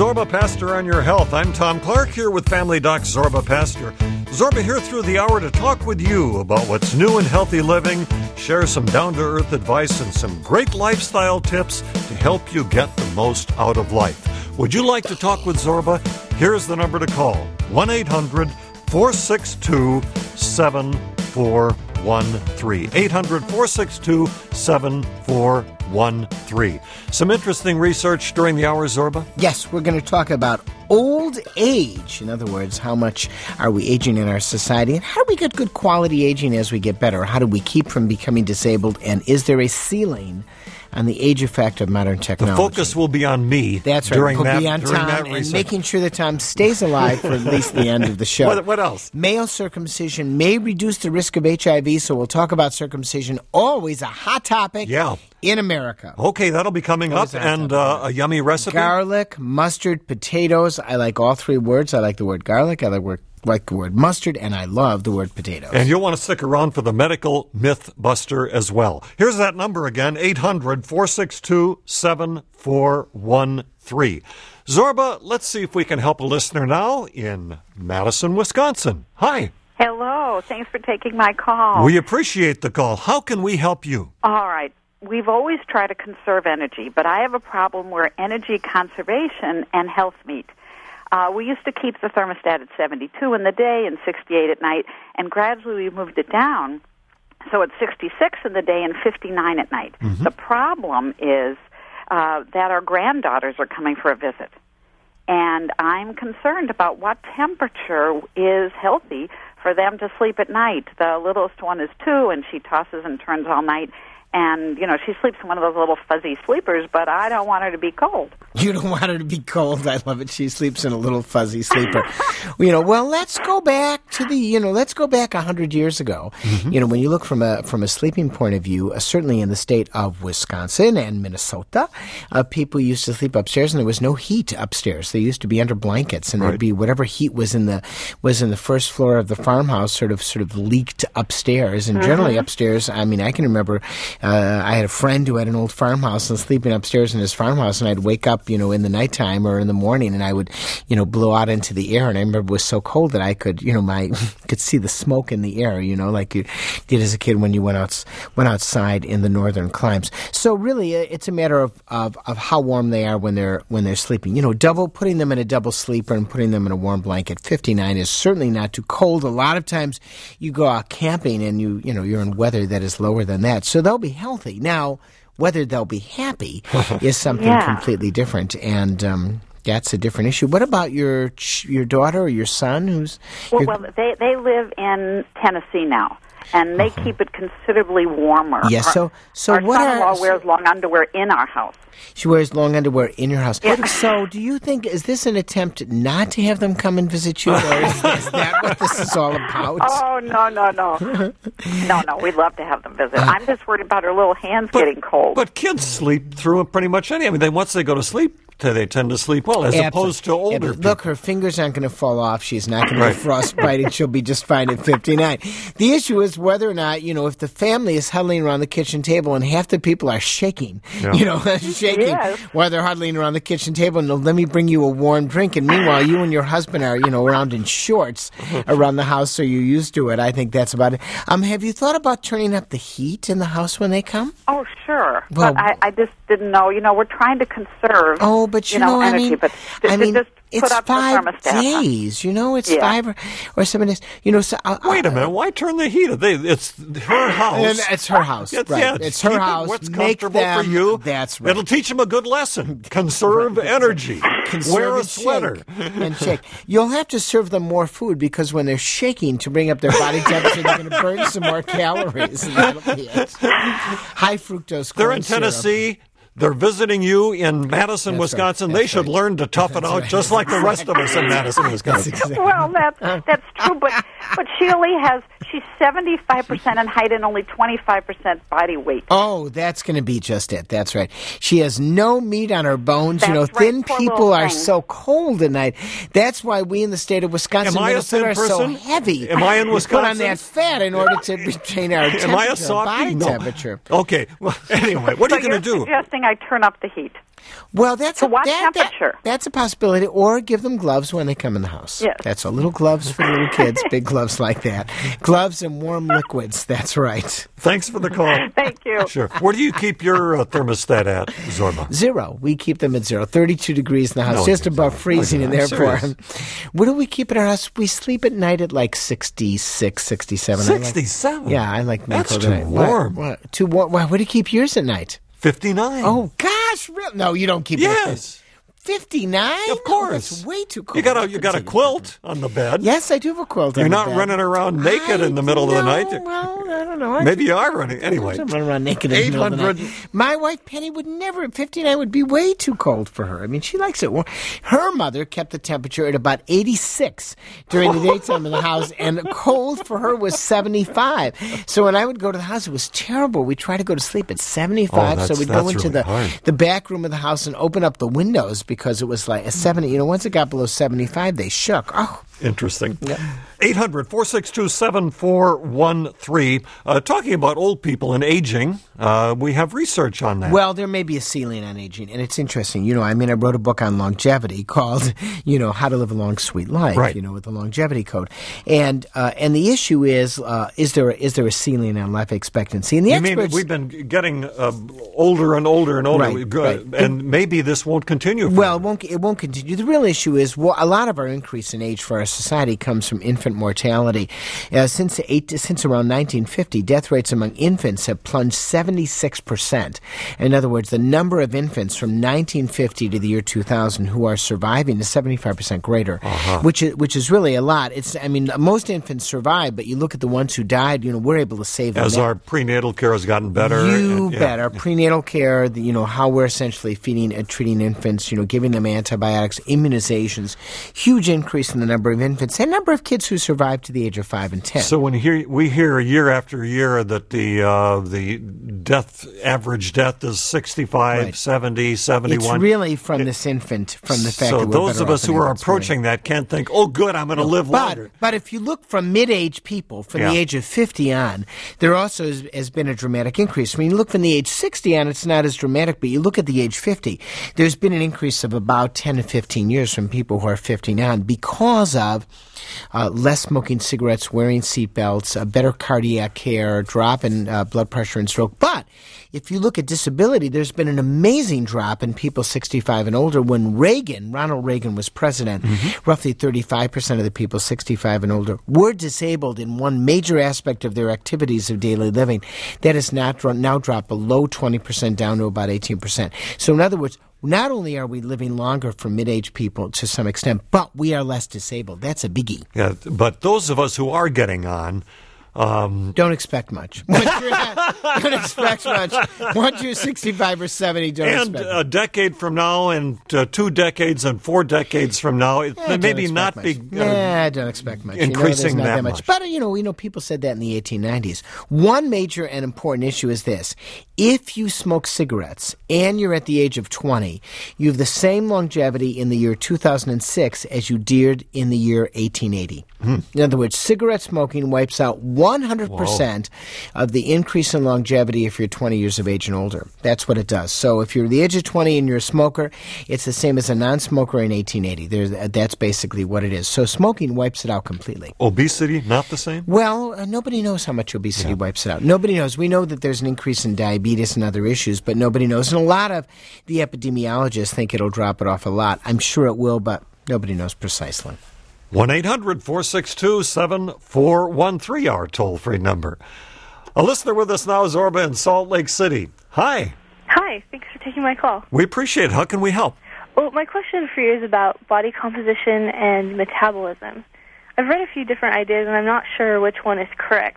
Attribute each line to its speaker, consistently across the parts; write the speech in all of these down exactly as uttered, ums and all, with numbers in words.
Speaker 1: Zorba Pastor on Your Health. I'm Tom Clark here with Family Doc Zorba Pastor. Zorba here through the hour to talk with you about what's new in healthy living, share some down-to-earth advice and some great lifestyle tips to help you get the most out of life. Would you like to talk with Zorba? Here's the number to call, one eight hundred four six two seven four one three. eight hundred four six two seven four one three. Some interesting research during the hour, Zorba?
Speaker 2: Yes, we're going to talk about old age. In other words, how much are we aging in our society? And how do we get good quality aging as we get better? How do we keep from becoming disabled? And is there a ceiling on the age effect of modern technology?
Speaker 1: The focus will be on me.
Speaker 2: That's right.
Speaker 1: During
Speaker 2: we'll
Speaker 1: that,
Speaker 2: be on
Speaker 1: during
Speaker 2: Tom
Speaker 1: that
Speaker 2: and
Speaker 1: research.
Speaker 2: making sure that Tom stays alive for at least the end of the show.
Speaker 1: What, what else?
Speaker 2: Male circumcision may reduce the risk of H I V, so we'll talk about circumcision. Always a hot topic
Speaker 1: Yeah.
Speaker 2: in America.
Speaker 1: Okay, that'll be coming
Speaker 2: Always
Speaker 1: up.
Speaker 2: a hot
Speaker 1: And
Speaker 2: topic.
Speaker 1: uh, a yummy recipe?
Speaker 2: Garlic, mustard, potatoes. I like all three words. I like the word garlic. I like, word, like the word mustard. And I love the word potatoes.
Speaker 1: And you'll want to stick around for the medical myth buster as well. Here's that number again, eight hundred four six two seven four one three. Zorba, let's see if we can help a listener now in Madison, Wisconsin. Hi.
Speaker 3: Hello. Thanks for taking my call.
Speaker 1: We appreciate the call. How can we help you?
Speaker 3: All right. We've always tried to conserve energy, but I have a problem where energy conservation and health meet. Uh, we used to keep the thermostat at seventy-two in the day and sixty-eight at night, and gradually we moved it down. So it's sixty-six in the day and fifty-nine at night.
Speaker 1: Mm-hmm.
Speaker 3: The problem is uh, that our granddaughters are coming for a visit. And I'm concerned about what temperature is healthy for them to sleep at night. The littlest one is two, and she tosses and turns all night. And, you know, she sleeps in one of those little fuzzy sleepers, but I don't want her to be cold.
Speaker 2: You don't want her to be cold. I love it. She sleeps in a little fuzzy sleeper. You know, well, let's go back to the, you know, let's go back a hundred years ago. Mm-hmm. You know, when you look from a from a sleeping point of view, uh, certainly in the state of Wisconsin and Minnesota, uh, people used to sleep upstairs, and there was no heat upstairs. They used to be under blankets, and
Speaker 1: right.
Speaker 2: there'd be whatever heat was in the was in the first floor of the farmhouse, sort of sort of leaked upstairs. And mm-hmm. generally upstairs, I mean, I can remember. Uh, I had a friend who had an old farmhouse and sleeping upstairs in his farmhouse, and I'd wake up, you know, in the nighttime or in the morning, and I would, you know, blow out into the air. And I remember it was so cold that I could, you know, my could see the smoke in the air, you know, like you did as a kid when you went out went outside in the northern climes. So really, it's a matter of, of, of how warm they are when they're when they're sleeping. You know, double putting them in a double sleeper and putting them in a warm blanket. fifty-nine is certainly not too cold. A lot of times, you go out camping and you you know you're in weather that is lower than that, so they'll be healthy. Now, whether they'll be happy is something
Speaker 3: yeah.
Speaker 2: completely different, and um, that's a different issue. What about your ch- your daughter or your son? Who's
Speaker 3: well, well, they they live in Tennessee now, and they uh-huh. keep it considerably warmer.
Speaker 2: Yes. Yeah, so so
Speaker 3: our
Speaker 2: what
Speaker 3: son-in-law
Speaker 2: are,
Speaker 3: wears long underwear in our house.
Speaker 2: She wears long underwear in your house.
Speaker 3: Yeah.
Speaker 2: So do you think, is this an attempt not to have them come and visit you, or is, is that what this is all about?
Speaker 3: Oh, no, no, no. no, no, we'd love to have them visit. Uh, I'm just worried about her little hands
Speaker 1: but,
Speaker 3: getting cold.
Speaker 1: But kids sleep through pretty much any. I mean, they, once they go to sleep, they tend to sleep well, as
Speaker 2: Absolutely.
Speaker 1: opposed to older
Speaker 2: yeah,
Speaker 1: people.
Speaker 2: Look, her fingers aren't going to fall off. She's not going
Speaker 1: right.
Speaker 2: to get frostbite, and she'll be just fine at fifty-nine. The issue is whether or not, you know, if the family is huddling around the kitchen table and half the people are shaking, yeah. you know, shaking
Speaker 3: yes.
Speaker 2: while they're huddling around the kitchen table, and let me bring you a warm drink, and meanwhile you and your husband are, you know, around in shorts around the house, so you're used to it. I think that's about it. Um, have you thought about turning up the heat in the house when they come?
Speaker 3: Oh, sure.
Speaker 2: Well,
Speaker 3: but I, I just didn't know. You know, we're trying to conserve.
Speaker 2: Oh, but you,
Speaker 3: you know,
Speaker 2: know,
Speaker 3: energy,
Speaker 2: I mean,
Speaker 3: but to,
Speaker 2: I
Speaker 3: to
Speaker 2: mean,
Speaker 3: just
Speaker 2: it's
Speaker 3: put up
Speaker 2: five
Speaker 3: the thermostat,
Speaker 2: days.
Speaker 3: huh?
Speaker 2: You know, it's
Speaker 3: yeah.
Speaker 2: five or, or seven days. You know, so uh,
Speaker 1: wait a minute. Why turn the heat? They, it's her house.
Speaker 2: And it's her house,
Speaker 1: it's,
Speaker 2: right?
Speaker 1: Yeah,
Speaker 2: it's her
Speaker 1: keep
Speaker 2: house.
Speaker 1: It what's
Speaker 2: Make
Speaker 1: comfortable
Speaker 2: them,
Speaker 1: for you.
Speaker 2: That's right.
Speaker 1: It'll teach them a good lesson. Conserve energy.
Speaker 2: Conserve
Speaker 1: Wear a
Speaker 2: and
Speaker 1: sweater.
Speaker 2: Shake and shake. You'll have to serve them more food, because when they're shaking to bring up their body temperature, they're going to burn some more calories. And that'll be it. High fructose corn
Speaker 1: They're in Tennessee.
Speaker 2: Syrup.
Speaker 1: They're visiting you in Madison,
Speaker 2: That's
Speaker 1: Wisconsin.
Speaker 2: right.
Speaker 1: They
Speaker 2: That's
Speaker 1: should
Speaker 2: right.
Speaker 1: learn to tough it out,
Speaker 2: right.
Speaker 1: just like the rest of us in Madison, Wisconsin.
Speaker 2: Exactly.
Speaker 3: Well, that's that's true, but but Sheila has she's seventy-five percent in height and only twenty-five percent body weight.
Speaker 2: Oh, that's going to be just it. That's right. She has no meat on her bones.
Speaker 3: That's
Speaker 2: you know,
Speaker 3: right.
Speaker 2: thin
Speaker 3: Poor
Speaker 2: people
Speaker 3: little
Speaker 2: are
Speaker 3: thing.
Speaker 2: so cold at night. That's why we in the state of Wisconsin,
Speaker 1: Am I a
Speaker 2: Minnesota
Speaker 1: thin
Speaker 2: are so
Speaker 1: person?
Speaker 2: heavy.
Speaker 1: Am I in
Speaker 2: We put on
Speaker 1: Wisconsin?
Speaker 2: that fat in order to retain our temperature,
Speaker 1: Am I a softie?
Speaker 2: body
Speaker 1: No.
Speaker 2: temperature.
Speaker 1: Okay. Well, anyway, what
Speaker 3: So
Speaker 1: are you going to
Speaker 3: you're
Speaker 1: do?
Speaker 3: suggesting I turn up the heat.
Speaker 2: Well, that's
Speaker 3: To
Speaker 2: a,
Speaker 3: what
Speaker 2: that, that-
Speaker 3: temperature?
Speaker 2: that's a possibility. Or give them gloves when they come in the house.
Speaker 3: Yes.
Speaker 2: That's a little gloves for little kids, big gloves like that. Gloves and warm liquids. That's right.
Speaker 1: Thanks for the call.
Speaker 3: Thank you.
Speaker 1: Sure. Where do you keep your uh, thermostat at, Zorba?
Speaker 2: Zero. We keep them at zero. thirty-two degrees in the house,
Speaker 1: No,
Speaker 2: just
Speaker 1: you
Speaker 2: above
Speaker 1: don't.
Speaker 2: freezing
Speaker 1: No,
Speaker 2: in
Speaker 1: you're
Speaker 2: there
Speaker 1: not.
Speaker 2: for
Speaker 1: I'm
Speaker 2: them. What do we keep at our house? We sleep at night at like sixty-six, sixty-seven. I like-
Speaker 1: sixty-seven?
Speaker 2: yeah, I like being
Speaker 1: That's
Speaker 2: cold
Speaker 1: too
Speaker 2: at night. What-
Speaker 1: warm.
Speaker 2: What, too warm. Why, what do you keep yours at night?
Speaker 1: fifty-nine.
Speaker 2: Oh, gosh. Real? No, you don't keep it at
Speaker 1: Yes.
Speaker 2: fifty-nine?
Speaker 1: Of course.
Speaker 2: That's way too cold.
Speaker 1: You got
Speaker 2: I
Speaker 1: a you
Speaker 2: couldn't
Speaker 1: got a
Speaker 2: take it.
Speaker 1: quilt on the bed.
Speaker 2: Yes, I do have a quilt.
Speaker 1: You're
Speaker 2: on the
Speaker 1: not
Speaker 2: bed.
Speaker 1: running around naked
Speaker 2: I
Speaker 1: in the middle of the
Speaker 2: know,
Speaker 1: night.
Speaker 2: Well, I don't know. I
Speaker 1: Maybe you are running. Anyway,
Speaker 2: I'm running around naked in the middle of the night.
Speaker 1: eight hundred
Speaker 2: My wife Penny would never. fifty-nine would be way too cold for her. I mean, she likes it warm. Her mother kept the temperature at about eighty-six during the daytime in the house, and cold for her was seventy-five. So when I would go to the house, it was terrible. We tried to go to sleep at seventy-five,
Speaker 1: Oh,
Speaker 2: so
Speaker 1: that's-
Speaker 2: we'd go
Speaker 1: that's
Speaker 2: into
Speaker 1: really
Speaker 2: the
Speaker 1: hard.
Speaker 2: the back room of the house and open up the windows because it was like a seventy. You know, once it got below seventy-five, they shook. Oh.
Speaker 1: Interesting. eight hundred, four six two, seven four one three. Uh, talking about old people and aging, uh, we have research on that.
Speaker 2: Well, there may be a ceiling on aging, and it's interesting. You know, I mean, I wrote a book on longevity called, you know, How to Live a Long, Sweet Life,
Speaker 1: Right.
Speaker 2: you know, with the longevity code. And uh, and the issue is, uh, is there is there a ceiling on life expectancy? And the
Speaker 1: you mean
Speaker 2: experts...
Speaker 1: we've been getting uh, older and older and older,
Speaker 2: Right,
Speaker 1: We go-
Speaker 2: right.
Speaker 1: and maybe this won't continue. for
Speaker 2: Well, it
Speaker 1: you.
Speaker 2: won't, it won't continue. The real issue is well, a lot of our increase in age for our society comes from infant mortality. Uh, since eight, since around nineteen fifty, death rates among infants have plunged seventy-six percent. In other words, the number of infants from nineteen fifty to the year two thousand who are surviving is seventy-five percent greater,
Speaker 1: Uh-huh.
Speaker 2: which is which is really a lot. It's I mean, most infants survive, but you look at the ones who died. You know, we're able to save them.
Speaker 1: As
Speaker 2: now.
Speaker 1: our prenatal care has gotten better.
Speaker 2: You
Speaker 1: and- yeah.
Speaker 2: bet. Our prenatal care, the, you know, how we're essentially feeding and treating infants, you know, giving them antibiotics, immunizations, huge increase in the number of infants and number of kids who survive to the age of five and ten.
Speaker 1: So when hear, we hear year after year that the uh, the death average death is sixty-five,
Speaker 2: Right.
Speaker 1: seventy, seventy-one.
Speaker 2: It's really from this infant, from the fact
Speaker 1: so
Speaker 2: that we're
Speaker 1: those
Speaker 2: better
Speaker 1: of us
Speaker 2: off
Speaker 1: who
Speaker 2: than
Speaker 1: are
Speaker 2: infants,
Speaker 1: approaching
Speaker 2: really.
Speaker 1: that can't think, oh, good, I'm going to live
Speaker 2: But,
Speaker 1: longer.
Speaker 2: but if you look from mid-age people, from
Speaker 1: Yeah.
Speaker 2: the age of fifty on, there also has, has been a dramatic increase. When you look from the age sixty on, it's not as dramatic, but you look at the age fifty, there's been an increase of about ten to fifteen years from people who are fifty on because of uh, less smoking cigarettes, wearing seatbelts, uh, better cardiac care, drop in uh, blood pressure and stroke. But if you look at disability, there's been an amazing drop in people sixty-five and older. When Reagan, Ronald Reagan was president, roughly thirty-five percent of the people sixty-five and older were disabled in one major aspect of their activities of daily living. That has not dro- now dropped below twenty percent down to about eighteen percent. So in other words, not only are we living longer for mid-age people to some extent, but we are less disabled. That's a biggie.
Speaker 1: Yeah, but those of us who are getting on, um,
Speaker 2: Don't expect much. Once you're not- don't expect much. Once you're sixty-five or seventy, don't
Speaker 1: and
Speaker 2: expect
Speaker 1: a
Speaker 2: much.
Speaker 1: decade from now, and uh, two decades, and four decades from now, it
Speaker 2: Eh,
Speaker 1: maybe
Speaker 2: don't
Speaker 1: not
Speaker 2: expect
Speaker 1: be.
Speaker 2: much.
Speaker 1: Uh,
Speaker 2: Nah, don't expect much. You know,
Speaker 1: increasing
Speaker 2: there's not
Speaker 1: that
Speaker 2: much.
Speaker 1: much.
Speaker 2: But, you know, we know people said that in the eighteen nineties. One major and important issue is this. If you smoke cigarettes and you're at the age of twenty, you have the same longevity in the year two thousand six as you did in the year eighteen eighty.
Speaker 1: Hmm.
Speaker 2: In other words, cigarette smoking wipes out one hundred percent of the increase in longevity if you're twenty years of age and older. That's what it does. So if you're the age of twenty and you're a smoker, it's the same as a non-smoker in eighteen eighty. There's, that's basically what it is. So smoking wipes it out completely.
Speaker 1: Obesity, not the same?
Speaker 2: Well, uh, nobody knows how much obesity wipes it out. Nobody knows. We know that there's an increase in diabetes and other issues, but nobody knows. And a lot of the epidemiologists think it'll drop it off a lot. I'm sure it will, but nobody knows precisely.
Speaker 1: one eight hundred, four six two, seven four one three, our toll-free number. A listener with us now is Zorba in Salt Lake City. Hi.
Speaker 4: Hi, thanks for taking my call.
Speaker 1: We appreciate it. How can we help?
Speaker 4: Well, my question for you is about body composition and metabolism. I've read a few different ideas, and I'm not sure which one is correct.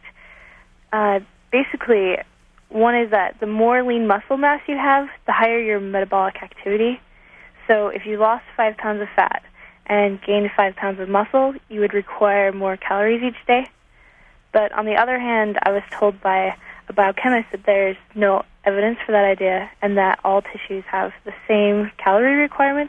Speaker 4: Uh, basically, one is that the more lean muscle mass you have, the higher your metabolic activity. So if you lost five pounds of fat and gained five pounds of muscle, you would require more calories each day. But on the other hand, I was told by a biochemist that there's no evidence for that idea and that all tissues have the same calorie requirements.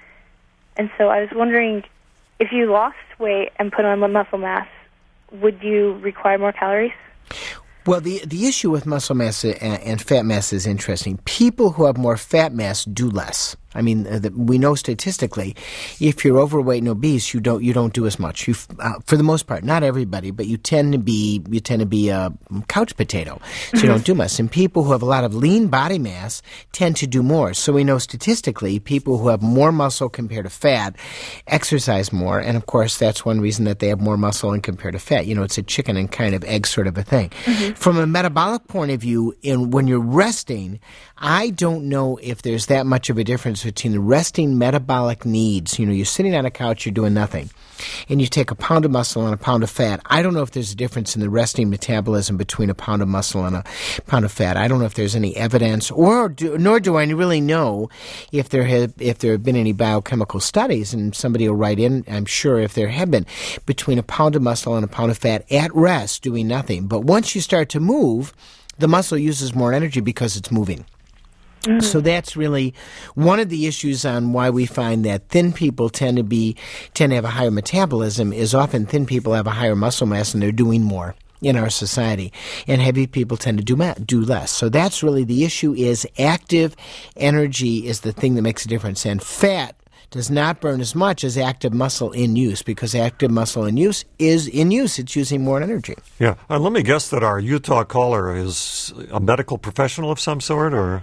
Speaker 4: And so I was wondering, if you lost weight and put on muscle mass, would you require more calories?
Speaker 2: Well, the the issue with muscle mass and, and fat mass is interesting. People who have more fat mass do less. I mean, uh, the, we know statistically, if you're overweight and obese, you don't you don't do as much. You, uh, for the most part, not everybody, but you tend to be you tend to be a couch potato, so you don't do much. And people who have a lot of lean body mass tend to do more. So we know statistically, people who have more muscle compared to fat exercise more, and of course, that's one reason that they have more muscle and compared to fat. You know, it's a chicken and kind of egg sort of a thing. Mm-hmm. From a metabolic point of view, in when you're resting, I don't know if there's that much of a difference between the resting metabolic needs. You know, you're sitting on a couch, you're doing nothing, and you take a pound of muscle and a pound of fat. I don't know if there's a difference in the resting metabolism between a pound of muscle and a pound of fat. I don't know if there's any evidence, or do, nor do I really know if there have if there have been any biochemical studies. And somebody will write in, I'm sure, if there have been, between a pound of muscle and a pound of fat at rest doing nothing. But once you start to move, the muscle uses more energy because it's moving. Mm-hmm. So that's really one of the issues on why we find that thin people tend to be tend to have a higher metabolism is often thin people have a higher muscle mass and they're doing more in our society, and heavy people tend to do ma- do less. So that's really the issue. Is active energy is the thing that makes a difference, and fat does not burn as much as active muscle in use, because active muscle in use is in use. It's using more energy.
Speaker 1: Yeah. Uh, let me guess that our Utah caller is a medical professional of some sort, or?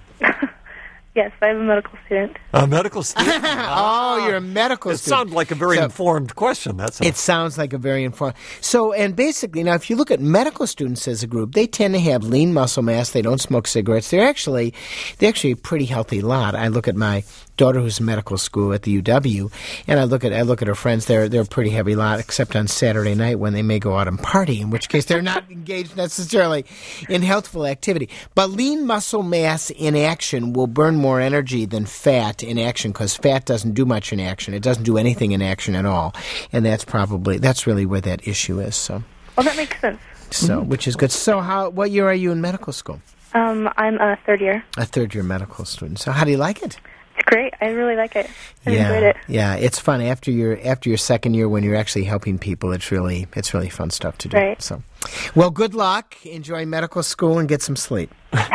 Speaker 4: Yes, I'm a medical student.
Speaker 1: A medical student?
Speaker 2: Oh, you're a medical
Speaker 1: it
Speaker 2: student.
Speaker 1: It sounds like a very
Speaker 2: so,
Speaker 1: informed question. That's
Speaker 2: It sounds like a very informed. So, and basically, now, if you look at medical students as a group, they tend to have lean muscle mass. They don't smoke cigarettes. They're actually, they're actually a pretty healthy lot. I look at my daughter who's in medical school at the U W, and I look at I look at her friends. They're they're a pretty heavy lot, except on Saturday night when they may go out and party, in which case they're not engaged necessarily in healthful activity. But lean muscle mass in action will burn more energy than fat in action, because fat doesn't do much in action. It doesn't do anything in action at all, and that's probably that's really where that issue is. So,
Speaker 4: well, that makes sense.
Speaker 2: So, mm-hmm. Which is good. So, how what year are you in medical school?
Speaker 4: Um, I'm a third year.
Speaker 2: A third year medical student. So, how do you like it?
Speaker 4: It's great. I really like it. I
Speaker 2: yeah,
Speaker 4: enjoyed it.
Speaker 2: Yeah, it's fun after your after your second year when you're actually helping people. It's really it's really fun stuff to do.
Speaker 4: Right.
Speaker 2: So, well, good luck. Enjoy medical school and get some sleep.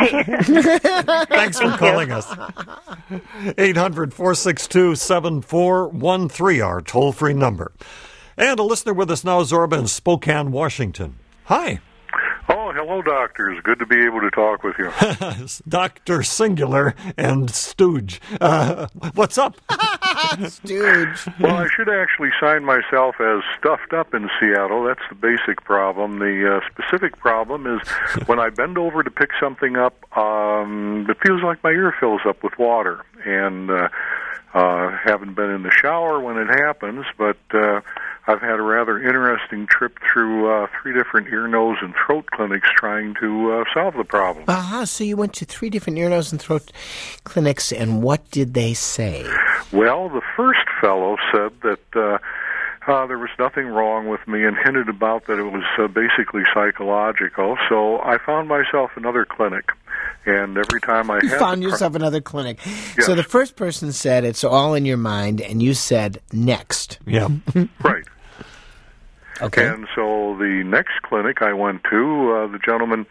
Speaker 1: Thanks for calling us. eight hundred, four six two, seven four one three, our toll-free number. And a listener with us now, Zorba in Spokane, Washington. Hi.
Speaker 5: Oh, hello, doctors. Good to be able to talk with you.
Speaker 1: Doctor Singular and Stooge. Uh, what's up?
Speaker 2: Stooge.
Speaker 5: Well, I should actually sign myself as stuffed up in Seattle. That's the basic problem. The uh, specific problem is when I bend over to pick something up, um, it feels like my ear fills up with water. And uh, uh, haven't been in the shower when it happens, but uh, I've had a rather interesting trip through uh, three different ear, nose, and throat clinics trying to uh, solve the problem.
Speaker 2: Uh-huh. So you went to three different ear, nose, and throat clinics, and what did they say?
Speaker 5: Well, the first fellow said that uh, uh, there was nothing wrong with me and hinted about that it was uh, basically psychological. So I found myself another clinic. And every time I
Speaker 2: you
Speaker 5: had
Speaker 2: found
Speaker 5: pro-
Speaker 2: yourself another clinic.
Speaker 5: Yes.
Speaker 2: So the first person said it's all in your mind, and you said next.
Speaker 1: Yeah.
Speaker 5: Right.
Speaker 2: Okay.
Speaker 5: And so the next clinic I went to, uh, the gentleman,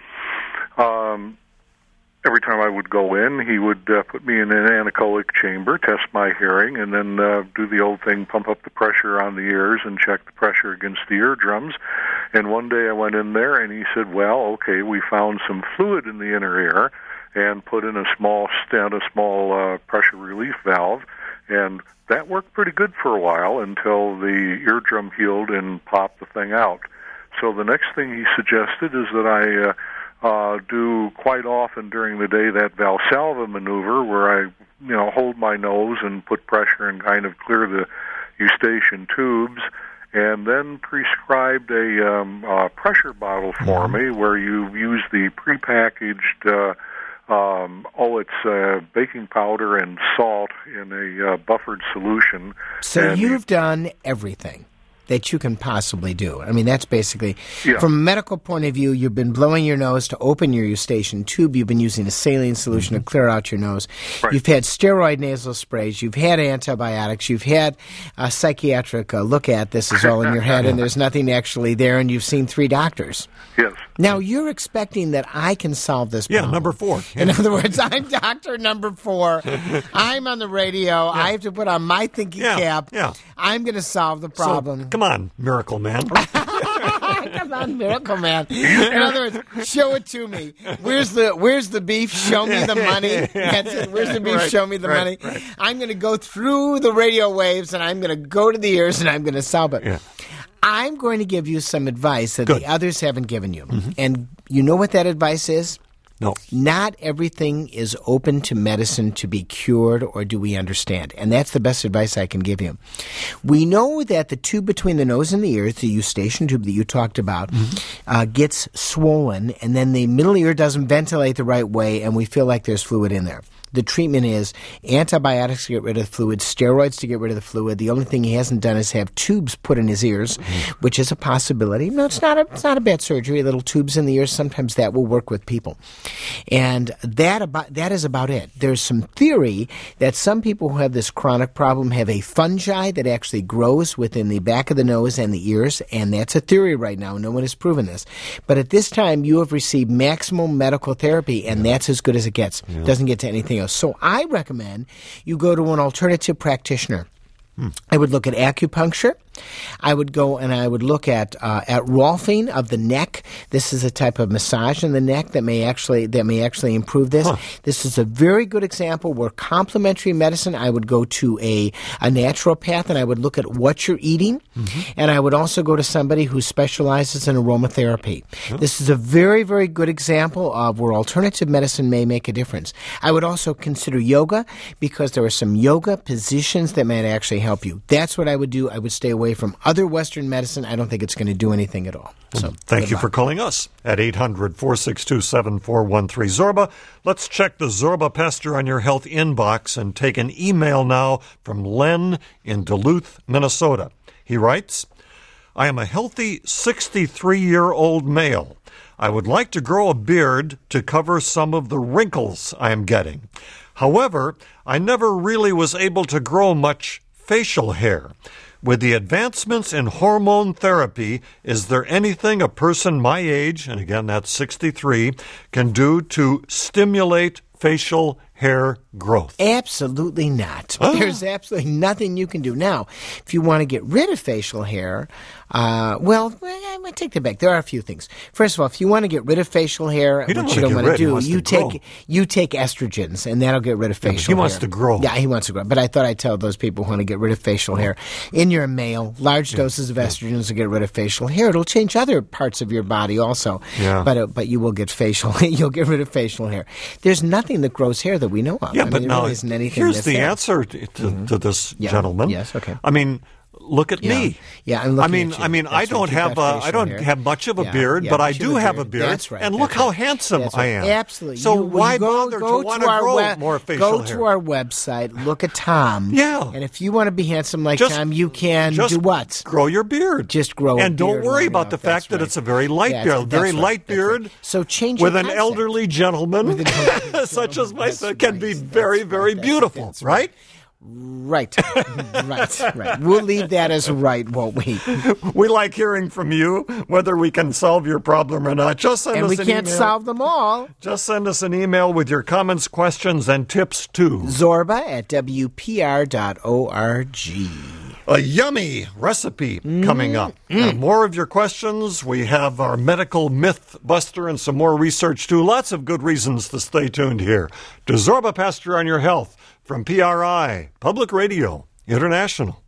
Speaker 5: um, every time I would go in, he would uh, put me in an anechoic chamber, test my hearing, and then uh, do the old thing, pump up the pressure on the ears and check the pressure against the eardrums. And one day I went in there, and he said, well, okay, we found some fluid in the inner ear and put in a small stent, a small uh, pressure relief valve, and that worked pretty good for a while until the eardrum healed and popped the thing out. So the next thing he suggested is that I uh, uh, do quite often during the day that Valsalva maneuver where I, you know, hold my nose and put pressure and kind of clear the eustachian tubes, and then prescribed a um, uh, pressure bottle for me where you use the prepackaged uh, Um, oh, it's uh, baking powder and salt in a uh, buffered solution.
Speaker 2: So
Speaker 5: and
Speaker 2: you've done everything. that you can possibly do. I mean, that's basically,
Speaker 5: Yeah.
Speaker 2: from a medical point of view, you've been blowing your nose to open your eustachian tube. You've been using a saline solution
Speaker 5: Mm-hmm.
Speaker 2: to clear out your nose.
Speaker 5: Right.
Speaker 2: You've had steroid nasal sprays. You've had antibiotics. You've had a psychiatric uh, look at this is all in your head, and there's nothing actually there, and you've seen three doctors.
Speaker 5: Yes.
Speaker 2: Now, you're expecting that I can solve this
Speaker 1: Yeah,
Speaker 2: problem.
Speaker 1: number four.
Speaker 2: In other words, I'm doctor number four. I'm on the radio. I have to put on my thinking
Speaker 1: Yeah,
Speaker 2: cap.
Speaker 1: yeah.
Speaker 2: I'm going to solve the problem.
Speaker 1: So, come on, miracle man.
Speaker 2: Come on, miracle man. In other words, show it to me. Where's the Where's the beef? Show me the money. That's it. Where's the beef?
Speaker 1: Right,
Speaker 2: show me the
Speaker 1: right,
Speaker 2: money.
Speaker 1: right.
Speaker 2: I'm going to go through the radio waves, and I'm going to go to the ears, and I'm going to solve it.
Speaker 1: Yeah.
Speaker 2: I'm going to give you some advice that
Speaker 1: Good.
Speaker 2: the others haven't given you. And you know what that advice is?
Speaker 1: No.
Speaker 2: Not everything is open to medicine to be cured, or do we understand? And that's the best advice I can give you. We know that the tube between the nose and the ears, the eustachian tube that you talked about, uh, gets swollen, and then the middle ear doesn't ventilate the right way, and we feel like there's fluid in there. The treatment is antibiotics to get rid of the fluid, steroids to get rid of the fluid. The only thing he hasn't done is have tubes put in his ears, which is a possibility. No, it's not a, it's not a bad surgery. Little tubes in the ears, sometimes that will work with people. And that about that is about it. There's some theory that some people who have this chronic problem have a fungi that actually grows within the back of the nose and the ears, and that's a theory right now. No one has proven this. But at this time, you have received maximum medical therapy, and that's as good as it gets. It doesn't get to anything else. So I recommend you go to an alternative practitioner. Hmm. I would look at acupuncture. I would go and I would look at uh, at rolfing of the neck. This is a type of massage in the neck that may actually that may actually improve this.
Speaker 1: Huh.
Speaker 2: This is a very good example where complementary medicine. I would go to a a naturopath and I would look at what you're eating, mm-hmm. and I would also go to somebody who specializes in aromatherapy. Oh. This is a very very good example of where alternative medicine may make a difference. I would also consider yoga because there are some yoga positions that might actually help you. That's what I would do. I would stay away from other Western medicine. I don't think it's going to do anything at all. So,
Speaker 1: thank you for calling us at eight hundred, four six two, seven four one three. Zorba, let's check the Zorba Pastor on Your Health inbox and take an email now from Len in Duluth, Minnesota. He writes, I am a healthy sixty-three-year-old male. I would like to grow a beard to cover some of the wrinkles I am getting. However, I never really was able to grow much facial hair. With the advancements in hormone therapy, is there anything a person my age, and again that's sixty-three, can do to stimulate facial hair growth?
Speaker 2: Absolutely not.
Speaker 1: Oh.
Speaker 2: There's absolutely nothing you can do. Now, if you want to get rid of facial hair, uh, well, I'm going to take that back. There are a few things. First of all, if you want to get rid of facial hair,
Speaker 1: He
Speaker 2: which
Speaker 1: doesn't
Speaker 2: you don't
Speaker 1: wanna
Speaker 2: want
Speaker 1: get
Speaker 2: to
Speaker 1: rid, he
Speaker 2: do,
Speaker 1: wants
Speaker 2: you
Speaker 1: to grow.
Speaker 2: take you take estrogens, and that'll get rid of
Speaker 1: Yeah, but
Speaker 2: facial
Speaker 1: he
Speaker 2: hair.
Speaker 1: wants to grow.
Speaker 2: Yeah, he wants to grow. But I thought I'd tell those people who want to get rid of facial hair. In your male, large doses of estrogens will get rid of facial hair. It'll change other parts of your body also.
Speaker 1: Yeah.
Speaker 2: But uh, but you will get facial. You'll get rid of facial hair. There's nothing that grows hair that we know of.
Speaker 1: Yeah,
Speaker 2: I mean,
Speaker 1: but
Speaker 2: there
Speaker 1: now
Speaker 2: really isn't anything
Speaker 1: here's
Speaker 2: that's
Speaker 1: the
Speaker 2: there.
Speaker 1: answer to, to,
Speaker 2: Mm-hmm.
Speaker 1: to this
Speaker 2: Yeah.
Speaker 1: gentleman.
Speaker 2: Yes, okay.
Speaker 1: I mean, look at
Speaker 2: Yeah.
Speaker 1: me.
Speaker 2: Yeah, I'm
Speaker 1: I
Speaker 2: looking
Speaker 1: mean,
Speaker 2: at you.
Speaker 1: I mean,
Speaker 2: That's
Speaker 1: I
Speaker 2: right.
Speaker 1: don't
Speaker 2: You've
Speaker 1: have
Speaker 2: got
Speaker 1: a, I
Speaker 2: facial
Speaker 1: don't
Speaker 2: hair.
Speaker 1: have much of a
Speaker 2: Yeah,
Speaker 1: beard,
Speaker 2: yeah,
Speaker 1: but I
Speaker 2: you
Speaker 1: do have a beard.
Speaker 2: That's right.
Speaker 1: And
Speaker 2: That's
Speaker 1: look how
Speaker 2: right.
Speaker 1: handsome
Speaker 2: That's
Speaker 1: I
Speaker 2: right.
Speaker 1: am.
Speaker 2: Absolutely.
Speaker 1: So
Speaker 2: You-
Speaker 1: why
Speaker 2: you go,
Speaker 1: bother
Speaker 2: go
Speaker 1: to want
Speaker 2: to
Speaker 1: to
Speaker 2: our
Speaker 1: grow
Speaker 2: web-
Speaker 1: more facial
Speaker 2: Go
Speaker 1: hair?
Speaker 2: to our website. Look at Tom.
Speaker 1: Yeah.
Speaker 2: And if you want to be handsome like
Speaker 1: Just-
Speaker 2: Tom, you can
Speaker 1: Just
Speaker 2: do what?
Speaker 1: Grow your beard.
Speaker 2: Just grow a
Speaker 1: And don't
Speaker 2: beard
Speaker 1: worry
Speaker 2: long
Speaker 1: about
Speaker 2: enough.
Speaker 1: the
Speaker 2: That's
Speaker 1: fact that
Speaker 2: right.
Speaker 1: it's a very light
Speaker 2: Yeah,
Speaker 1: beard,
Speaker 2: that's
Speaker 1: very
Speaker 2: right.
Speaker 1: light
Speaker 2: That's right.
Speaker 1: beard.
Speaker 2: So change
Speaker 1: with
Speaker 2: your
Speaker 1: an
Speaker 2: concept.
Speaker 1: elderly gentleman,
Speaker 2: With an elderly
Speaker 1: such as
Speaker 2: gentleman.
Speaker 1: myself,
Speaker 2: That's
Speaker 1: can be
Speaker 2: right.
Speaker 1: very,
Speaker 2: That's
Speaker 1: very
Speaker 2: right.
Speaker 1: beautiful,
Speaker 2: That's
Speaker 1: right?
Speaker 2: Right. right. Right. We'll leave that as right, won't we?
Speaker 1: We like hearing from you, whether we can solve your problem or not. Just send
Speaker 2: And
Speaker 1: us
Speaker 2: we
Speaker 1: an
Speaker 2: can't
Speaker 1: email.
Speaker 2: solve them all.
Speaker 1: Just send us an email with your comments, questions, and tips too.
Speaker 2: Zorba at W P R dot org.
Speaker 1: A yummy recipe coming up. And more of your questions. We have our medical myth buster and some more research too. Lots of good reasons to stay tuned here to Zorba Pastor on Your Health from P R I, Public Radio International.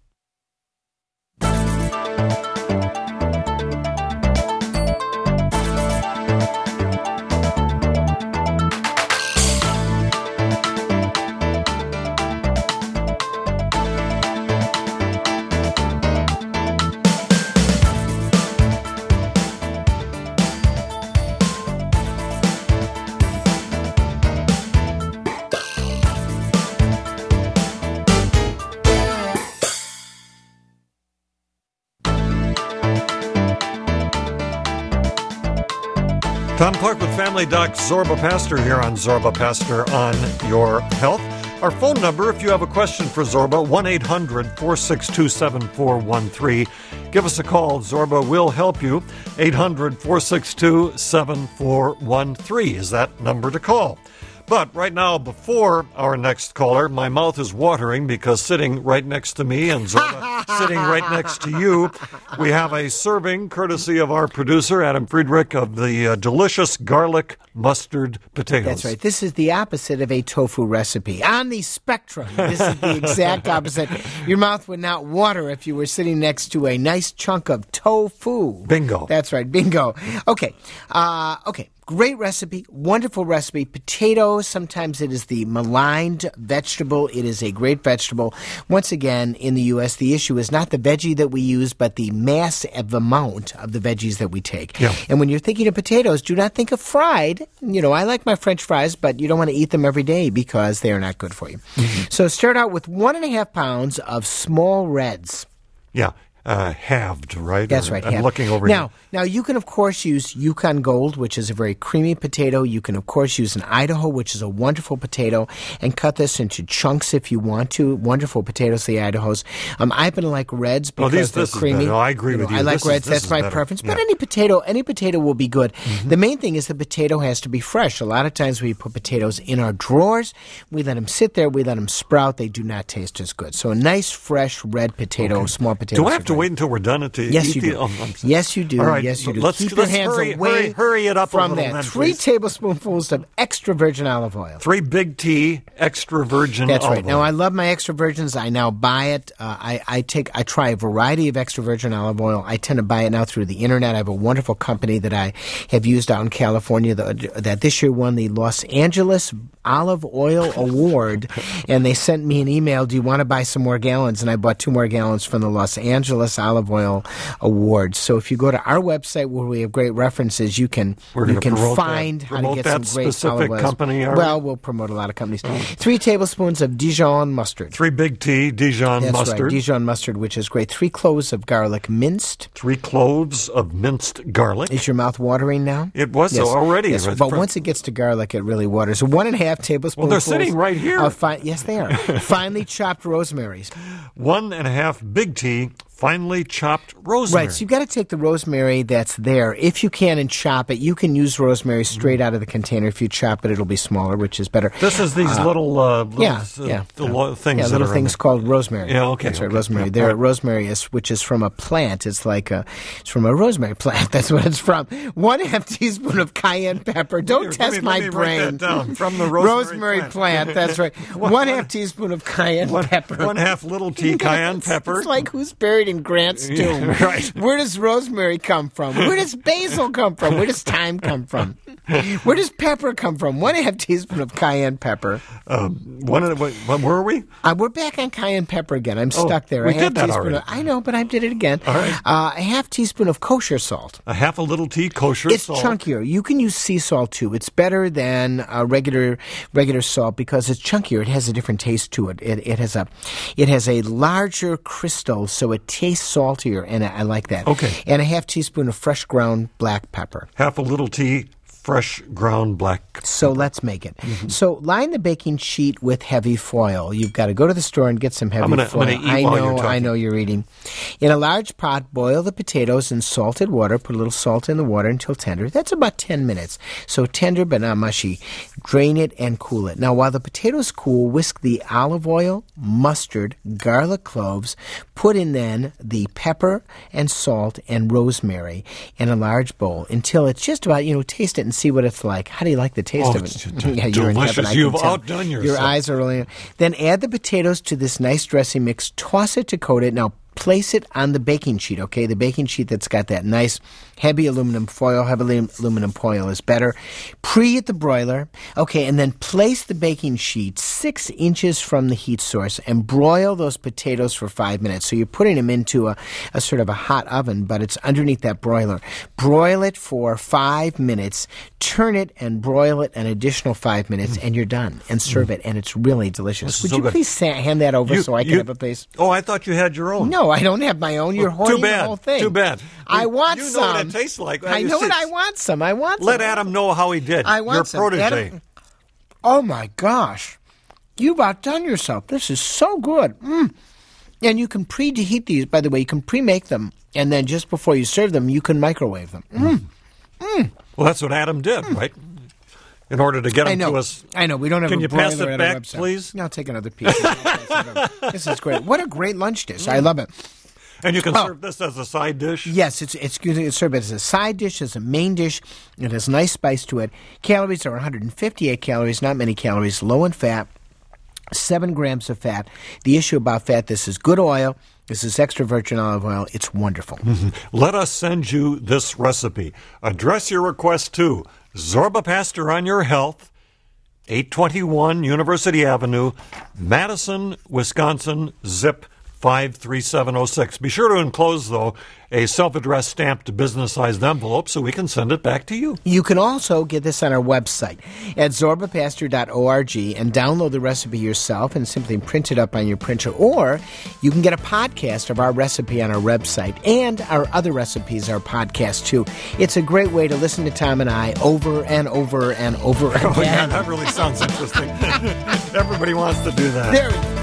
Speaker 1: Tom Clark with Family Doc Zorba Pastor here on Zorba Pastor on Your Health. Our phone number, if you have a question for Zorba, one eight hundred four six two seven four one three. Give us a call. Zorba will help you. eight hundred four six two seven four one three is that number to call. But right now, before our next caller, my mouth is watering because sitting right next to me and Zorba sitting right next to you, we have a serving courtesy of our producer, Adam Friedrich, of the uh, delicious garlic mustard potatoes.
Speaker 2: That's right. This is the opposite of a tofu recipe. On the spectrum, this is the exact opposite. Your mouth would not water if you were sitting next to a nice chunk of tofu.
Speaker 1: Bingo.
Speaker 2: That's right. Bingo. Okay. Uh, okay. Great recipe, wonderful recipe. Potatoes, sometimes it is the maligned vegetable. It is a great vegetable. Once again, in the U S, the issue is not the veggie that we use, but the mass of amount of the veggies that we take.
Speaker 1: Yeah.
Speaker 2: And when you're thinking of potatoes, do not think of fried. You know, I like my French fries, but you don't want to eat them every day because they are not good for you. Mm-hmm. So start out with one and a half pounds of small reds.
Speaker 1: Yeah. Uh, halved, right?
Speaker 2: That's
Speaker 1: or,
Speaker 2: right.
Speaker 1: I'm
Speaker 2: halved.
Speaker 1: looking over
Speaker 2: now.
Speaker 1: here.
Speaker 2: Now, you can, of course, use Yukon Gold, which is a very creamy potato. You can, of course, use an Idaho, which is a wonderful potato, and cut this into chunks if you want to. Wonderful potatoes, the Idahos. Um, I happen to like reds because
Speaker 1: oh, these,
Speaker 2: they're
Speaker 1: this
Speaker 2: creamy.
Speaker 1: Is better. No, I agree
Speaker 2: you know,
Speaker 1: with you.
Speaker 2: I like
Speaker 1: this
Speaker 2: reds.
Speaker 1: Is,
Speaker 2: That's my
Speaker 1: better.
Speaker 2: preference.
Speaker 1: Yeah.
Speaker 2: But any potato, any potato will be good. Mm-hmm. The main thing is the potato has to be fresh. A lot of times we put potatoes in our drawers. We let them sit there. We let them sprout. They do not taste as good. So a nice, fresh red potato,
Speaker 1: okay.
Speaker 2: small potato.
Speaker 1: Do I have to
Speaker 2: great.
Speaker 1: wait until we're done to
Speaker 2: Yes,
Speaker 1: eat
Speaker 2: you
Speaker 1: the,
Speaker 2: do.
Speaker 1: Oh,
Speaker 2: yes, you do.
Speaker 1: All right,
Speaker 2: yes, you do.
Speaker 1: Let's,
Speaker 2: Keep
Speaker 1: let's
Speaker 2: your hands
Speaker 1: hurry,
Speaker 2: away
Speaker 1: hurry, hurry it up
Speaker 2: from
Speaker 1: a little
Speaker 2: that.
Speaker 1: then,
Speaker 2: Three
Speaker 1: please.
Speaker 2: tablespoonfuls of extra virgin olive oil.
Speaker 1: Three big T extra virgin
Speaker 2: That's
Speaker 1: olive
Speaker 2: right.
Speaker 1: oil.
Speaker 2: Now, I love my extra virgins. I now buy it. Uh, I, I take. I try a variety of extra virgin olive oil. I tend to buy it now through the internet. I have a wonderful company that I have used out in California that, that this year won the Los Angeles Olive Oil Award, and they sent me an email. Do you want to buy some more gallons? And I bought two more gallons from the Los Angeles Olive Oil Award. So if you go to our website where we have great references, you can
Speaker 1: We're
Speaker 2: you
Speaker 1: gonna
Speaker 2: can
Speaker 1: promote
Speaker 2: find
Speaker 1: that,
Speaker 2: how to
Speaker 1: promote
Speaker 2: get
Speaker 1: that
Speaker 2: some great
Speaker 1: specific
Speaker 2: olive oils.
Speaker 1: company. Are
Speaker 2: Well,
Speaker 1: we?
Speaker 2: we'll promote a lot of companies. Three tablespoons of Dijon mustard.
Speaker 1: Three big T Dijon
Speaker 2: That's
Speaker 1: mustard.
Speaker 2: right, Dijon mustard, which is great. Three cloves of garlic minced.
Speaker 1: Three cloves of minced garlic.
Speaker 2: Is your mouth watering now?
Speaker 1: It was
Speaker 2: Yes.
Speaker 1: already.
Speaker 2: Yes,
Speaker 1: Right
Speaker 2: but
Speaker 1: from-
Speaker 2: once it gets to garlic, it really waters. One and a half tablespoons.
Speaker 1: Well, they're sitting right here.
Speaker 2: Of fi- yes, they are. Finely chopped rosemary.
Speaker 1: One and a half big T finely chopped rosemary.
Speaker 2: Right, so you've got to take the rosemary that's there, if you can, and chop it. You can use rosemary straight out of the container. If you chop it, it'll be smaller, which is better.
Speaker 1: This is these
Speaker 2: Uh,
Speaker 1: little, uh, little
Speaker 2: Yeah,
Speaker 1: uh,
Speaker 2: yeah.
Speaker 1: the lo- things
Speaker 2: Yeah,
Speaker 1: that
Speaker 2: little
Speaker 1: are in
Speaker 2: things
Speaker 1: there.
Speaker 2: called rosemary.
Speaker 1: Yeah, okay,
Speaker 2: That's right,
Speaker 1: okay.
Speaker 2: rosemary.
Speaker 1: Yeah,
Speaker 2: There,
Speaker 1: all right.
Speaker 2: rosemary is, which is from a plant. It's like a, it's from a rosemary plant. That's what it's from. One half teaspoon of cayenne pepper. Don't
Speaker 1: Here,
Speaker 2: test
Speaker 1: let me-
Speaker 2: my
Speaker 1: let me write
Speaker 2: brain.
Speaker 1: that down. From the rosemary
Speaker 2: plant.
Speaker 1: plant.
Speaker 2: That's right. One half teaspoon of cayenne
Speaker 1: One,
Speaker 2: pepper.
Speaker 1: one half little T cayenne
Speaker 2: It's-
Speaker 1: pepper.
Speaker 2: It's like who's buried in Grant's tomb.
Speaker 1: Yeah, right.
Speaker 2: Where does rosemary come from? Where does basil come from? Where does thyme come from? Where does pepper come from? One half teaspoon of cayenne pepper.
Speaker 1: Um, one of the, wait, what, where were we?
Speaker 2: Uh, we're back on cayenne pepper again. I'm
Speaker 1: Oh,
Speaker 2: stuck there.
Speaker 1: we
Speaker 2: a half
Speaker 1: did that
Speaker 2: teaspoon
Speaker 1: already.
Speaker 2: Of, I know, but I did it again.
Speaker 1: All right.
Speaker 2: Uh, a half teaspoon of kosher salt.
Speaker 1: A half a little T kosher
Speaker 2: It's
Speaker 1: salt.
Speaker 2: chunkier. You can use sea salt too. It's better than uh, regular regular salt because it's chunkier. It has a different taste to it. It, it has a it has a larger crystal, so it tastes saltier, and I, I like that.
Speaker 1: Okay.
Speaker 2: And a half teaspoon of fresh ground black pepper.
Speaker 1: Half a little T fresh ground black.
Speaker 2: So let's make it.
Speaker 1: Mm-hmm.
Speaker 2: So line the baking sheet with heavy foil. You've got to go to the store and get some heavy
Speaker 1: I'm gonna- I'm
Speaker 2: foil.
Speaker 1: gonna eat
Speaker 2: I
Speaker 1: while
Speaker 2: know,
Speaker 1: you're talking.
Speaker 2: I know you're eating. In a large pot, boil the potatoes in salted water. Put a little salt in the water until tender. That's about ten minutes. So tender but not mushy. Drain it and cool it. Now, while the potatoes cool, whisk the olive oil, mustard, garlic cloves. Put in then the pepper and salt and rosemary in a large bowl until it's just about, you know, taste it and see what it's like. How do you like the taste
Speaker 1: Oh,
Speaker 2: of
Speaker 1: it's
Speaker 2: it?
Speaker 1: d-
Speaker 2: yeah, you're in
Speaker 1: delicious.
Speaker 2: heaven, I
Speaker 1: You've
Speaker 2: can tell.
Speaker 1: outdone
Speaker 2: Your
Speaker 1: yourself.
Speaker 2: eyes are rolling. Then add the potatoes to this nice dressing mix. Toss it to coat it. Now place it on the baking sheet, okay? The baking sheet that's got that nice heavy aluminum foil. Heavy aluminum foil is better. Preheat the broiler. Okay, and then place the baking sheet six inches from the heat source and broil those potatoes for five minutes. So you're putting them into a, a sort of a hot oven, but it's underneath that broiler. Broil it for five minutes, turn it and broil it an additional five minutes, mm. and you're done. And serve mm. it, and it's really delicious. Would
Speaker 1: so
Speaker 2: you
Speaker 1: good.
Speaker 2: please sa- hand that over
Speaker 1: you,
Speaker 2: so I can
Speaker 1: you,
Speaker 2: have a piece?
Speaker 1: Oh, I thought you had your own.
Speaker 2: No, I don't have my own. You're
Speaker 1: well,
Speaker 2: hoarding
Speaker 1: too bad.
Speaker 2: the whole thing.
Speaker 1: Too bad.
Speaker 2: I
Speaker 1: you,
Speaker 2: want
Speaker 1: you
Speaker 2: some.
Speaker 1: You know what it tastes like.
Speaker 2: I know what I want some. I want
Speaker 1: Let
Speaker 2: some.
Speaker 1: Adam know how he did.
Speaker 2: I want
Speaker 1: your
Speaker 2: some.
Speaker 1: protege.
Speaker 2: Adam, oh, my gosh. You've outdone yourself. This is so good. Mm. And you can preheat these, by the way. You can pre-make them, and then just before you serve them, you can microwave them. Mm. Mm.
Speaker 1: Well, that's what Adam did, mm. right? In order to get them
Speaker 2: I know.
Speaker 1: to us.
Speaker 2: I know. We don't have
Speaker 1: Can
Speaker 2: a
Speaker 1: you pass
Speaker 2: broiler
Speaker 1: it
Speaker 2: at
Speaker 1: back,
Speaker 2: our website.
Speaker 1: please?
Speaker 2: I'll take another piece. This is great. What a great lunch dish. I love it.
Speaker 1: And you can
Speaker 2: oh.
Speaker 1: serve this as a side dish?
Speaker 2: Yes, it's it's good to serve it as a side dish, as a main dish. It has nice spice to it. Calories are one hundred fifty-eight calories, not many calories, low in fat, seven grams of fat. The issue about fat, this is good oil. This is extra virgin olive oil. It's wonderful.
Speaker 1: Mm-hmm. Let us send you this recipe. Address your request to Zorba Pastor on Your Health, eight twenty-one University Avenue, Madison, Wisconsin, zip five three seven oh six. Be sure to enclose, though, a self-addressed stamped business-sized envelope so we can send it back to you.
Speaker 2: You can also get this on our website at zorba pastor dot org and download the recipe yourself and simply print it up on your printer. Or you can get a podcast of our recipe on our website, and our other recipes are podcasts too. It's a great way to listen to Tom and I over and over and over again.
Speaker 1: Oh, yeah, that really sounds interesting. Everybody wants to do that.
Speaker 2: There we go.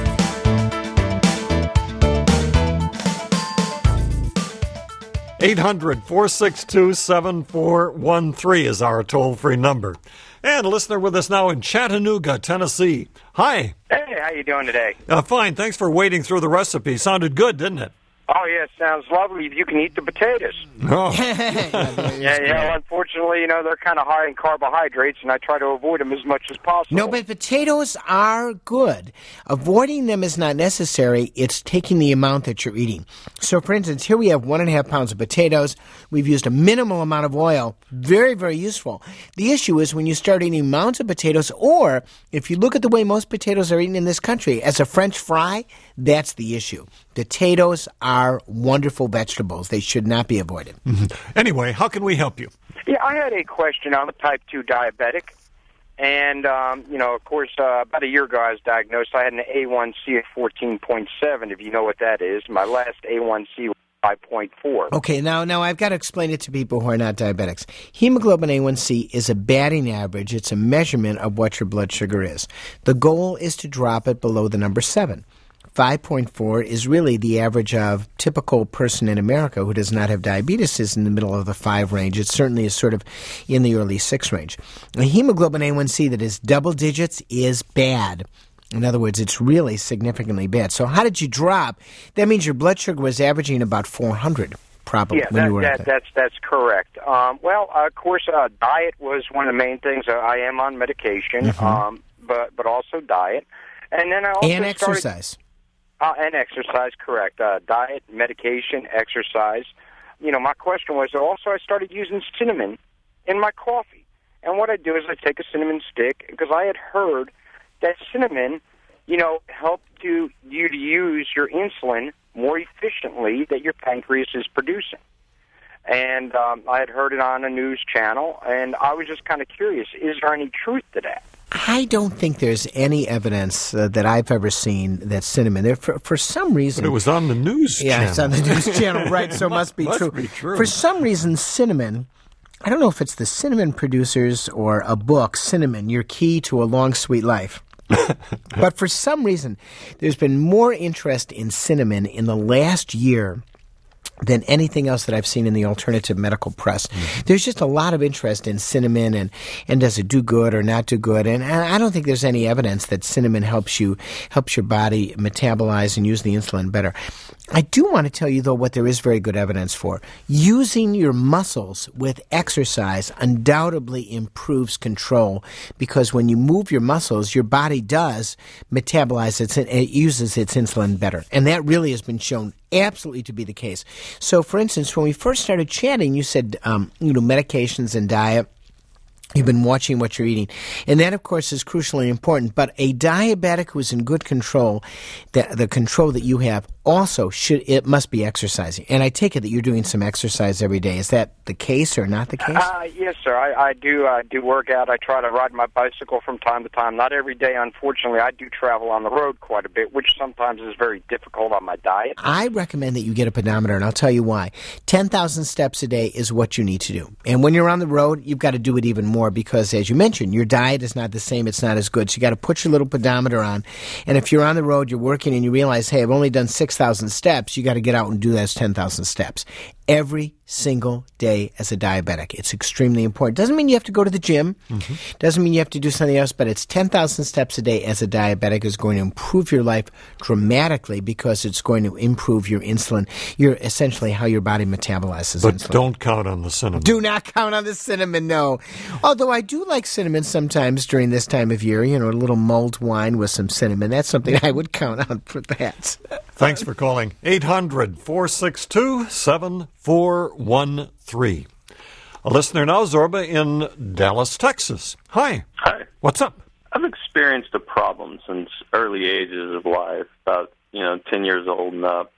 Speaker 1: eight hundred, four six two, seven four one three is our toll-free number. And a listener with us now in Chattanooga, Tennessee. Hi.
Speaker 6: Hey, how you doing today?
Speaker 1: Uh, fine. Thanks for waiting through the recipe. Sounded good, didn't it?
Speaker 6: Oh, yeah, sounds lovely. You can eat the potatoes.
Speaker 1: Oh.
Speaker 6: yeah, yeah. Unfortunately, you know, they're kind of high in carbohydrates, and I try to avoid them as much as possible.
Speaker 2: No, but potatoes are good. Avoiding them is not necessary. It's taking the amount that you're eating. So, for instance, here we have one and a half pounds of potatoes. We've used a minimal amount of oil. Very, very useful. The issue is when you start eating mounds of potatoes, or if you look at the way most potatoes are eaten in this country, as a French fry, that's the issue. Potatoes are wonderful vegetables. They should not be avoided.
Speaker 1: Mm-hmm. Anyway, how can we help you?
Speaker 6: Yeah, I had a question. I'm a type two diabetic. And, um, you know, of course, uh, about a year ago I was diagnosed. I had an A one C of fourteen point seven, if you know what that is. My last A one C was five point four.
Speaker 2: Okay, now now I've got to explain it to people who are not diabetics. Hemoglobin A one C is a batting average. It's a measurement of what your blood sugar is. The goal is to drop it below the number seven. five point four is really the average of typical person in America who does not have diabetes is in the middle of the five range. It certainly is sort of in the early six range. A hemoglobin A one C that is double digits is bad. In other words, it's really significantly bad. So how did you drop? That means your blood sugar was averaging about four hundred, probably.
Speaker 6: Yeah,
Speaker 2: when
Speaker 6: that,
Speaker 2: you were
Speaker 6: that,
Speaker 2: at that.
Speaker 6: that's that's correct. Um, well, uh, of course, uh, diet was one of the main things. Uh, I am on medication,
Speaker 2: Mm-hmm.
Speaker 6: um, but but also diet, and then I also
Speaker 2: And
Speaker 6: started,
Speaker 2: exercise.
Speaker 6: Uh, and exercise, correct. Uh, diet, medication, exercise. You know, my question was also I started using cinnamon in my coffee. And what I do is I take a cinnamon stick because I had heard that cinnamon, you know, helped to, you to use your insulin more efficiently that your pancreas is producing. And um, I had heard it on a news channel, and I was just kind of curious, is there any truth to that?
Speaker 2: I don't think there's any evidence uh, that I've ever seen that cinnamon, there for, for some reason...
Speaker 1: But it was on the news
Speaker 2: yeah,
Speaker 1: channel.
Speaker 2: Yeah, it's on the news channel, right, so it must be
Speaker 1: must
Speaker 2: true.
Speaker 1: be true.
Speaker 2: For some reason, cinnamon, I don't know if it's the cinnamon producers or a book, Cinnamon, Your Key to a Long, Sweet Life. But for some reason, there's been more interest in cinnamon in the last year than anything else that I've seen in the alternative medical press. Mm-hmm. There's just a lot of interest in cinnamon and, and does it do good or not do good. And I don't think there's any evidence that cinnamon helps you, helps your body metabolize and use the insulin better. I do want to tell you, though, what there is very good evidence for. Using your muscles with exercise undoubtedly improves control because when you move your muscles, your body does metabolize its, it uses its insulin better. And that really has been shown absolutely to be the case. So, for instance, when we first started chatting, you said, um, you know, medications and diet. You've been watching what you're eating. And that, of course, is crucially important. But a diabetic who is in good control, the, the control that you have, also should it must be exercising. And I take it that you're doing some exercise every day. Is that the case or not the case?
Speaker 6: Uh, yes, sir. I, I do uh, do work out. I try to ride my bicycle from time to time. Not every day, unfortunately. I do travel on the road quite a bit, which sometimes is very difficult on my diet.
Speaker 2: I recommend that you get a pedometer, and I'll tell you why. ten thousand steps a day is what you need to do. And when you're on the road, you've got to do it even more because, as you mentioned, your diet is not the same. It's not as good. So you got to put your little pedometer on. And if you're on the road, you're working, and you realize, hey, I've only done six thousand steps, you got to get out and do those ten thousand steps every single day as a diabetic. It's extremely important. Doesn't mean you have to go to the gym. Mm-hmm. Doesn't mean you have to do something else, but it's ten thousand steps a day as a diabetic is going to improve your life dramatically because it's going to improve your insulin, your essentially how your body metabolizes
Speaker 1: but
Speaker 2: insulin.
Speaker 1: But don't count on the cinnamon.
Speaker 2: Do not count on the cinnamon, no. Although I do like cinnamon sometimes during this time of year, you know, a little mulled wine with some cinnamon. That's something I would count on for that.
Speaker 1: Thanks for calling. eight hundred, four six two, seven four one three. A listener now, Zorba, in Dallas, Texas. Hi.
Speaker 7: Hi.
Speaker 1: What's up?
Speaker 7: I've experienced a problem since early ages of life, about, you know, ten years old and up.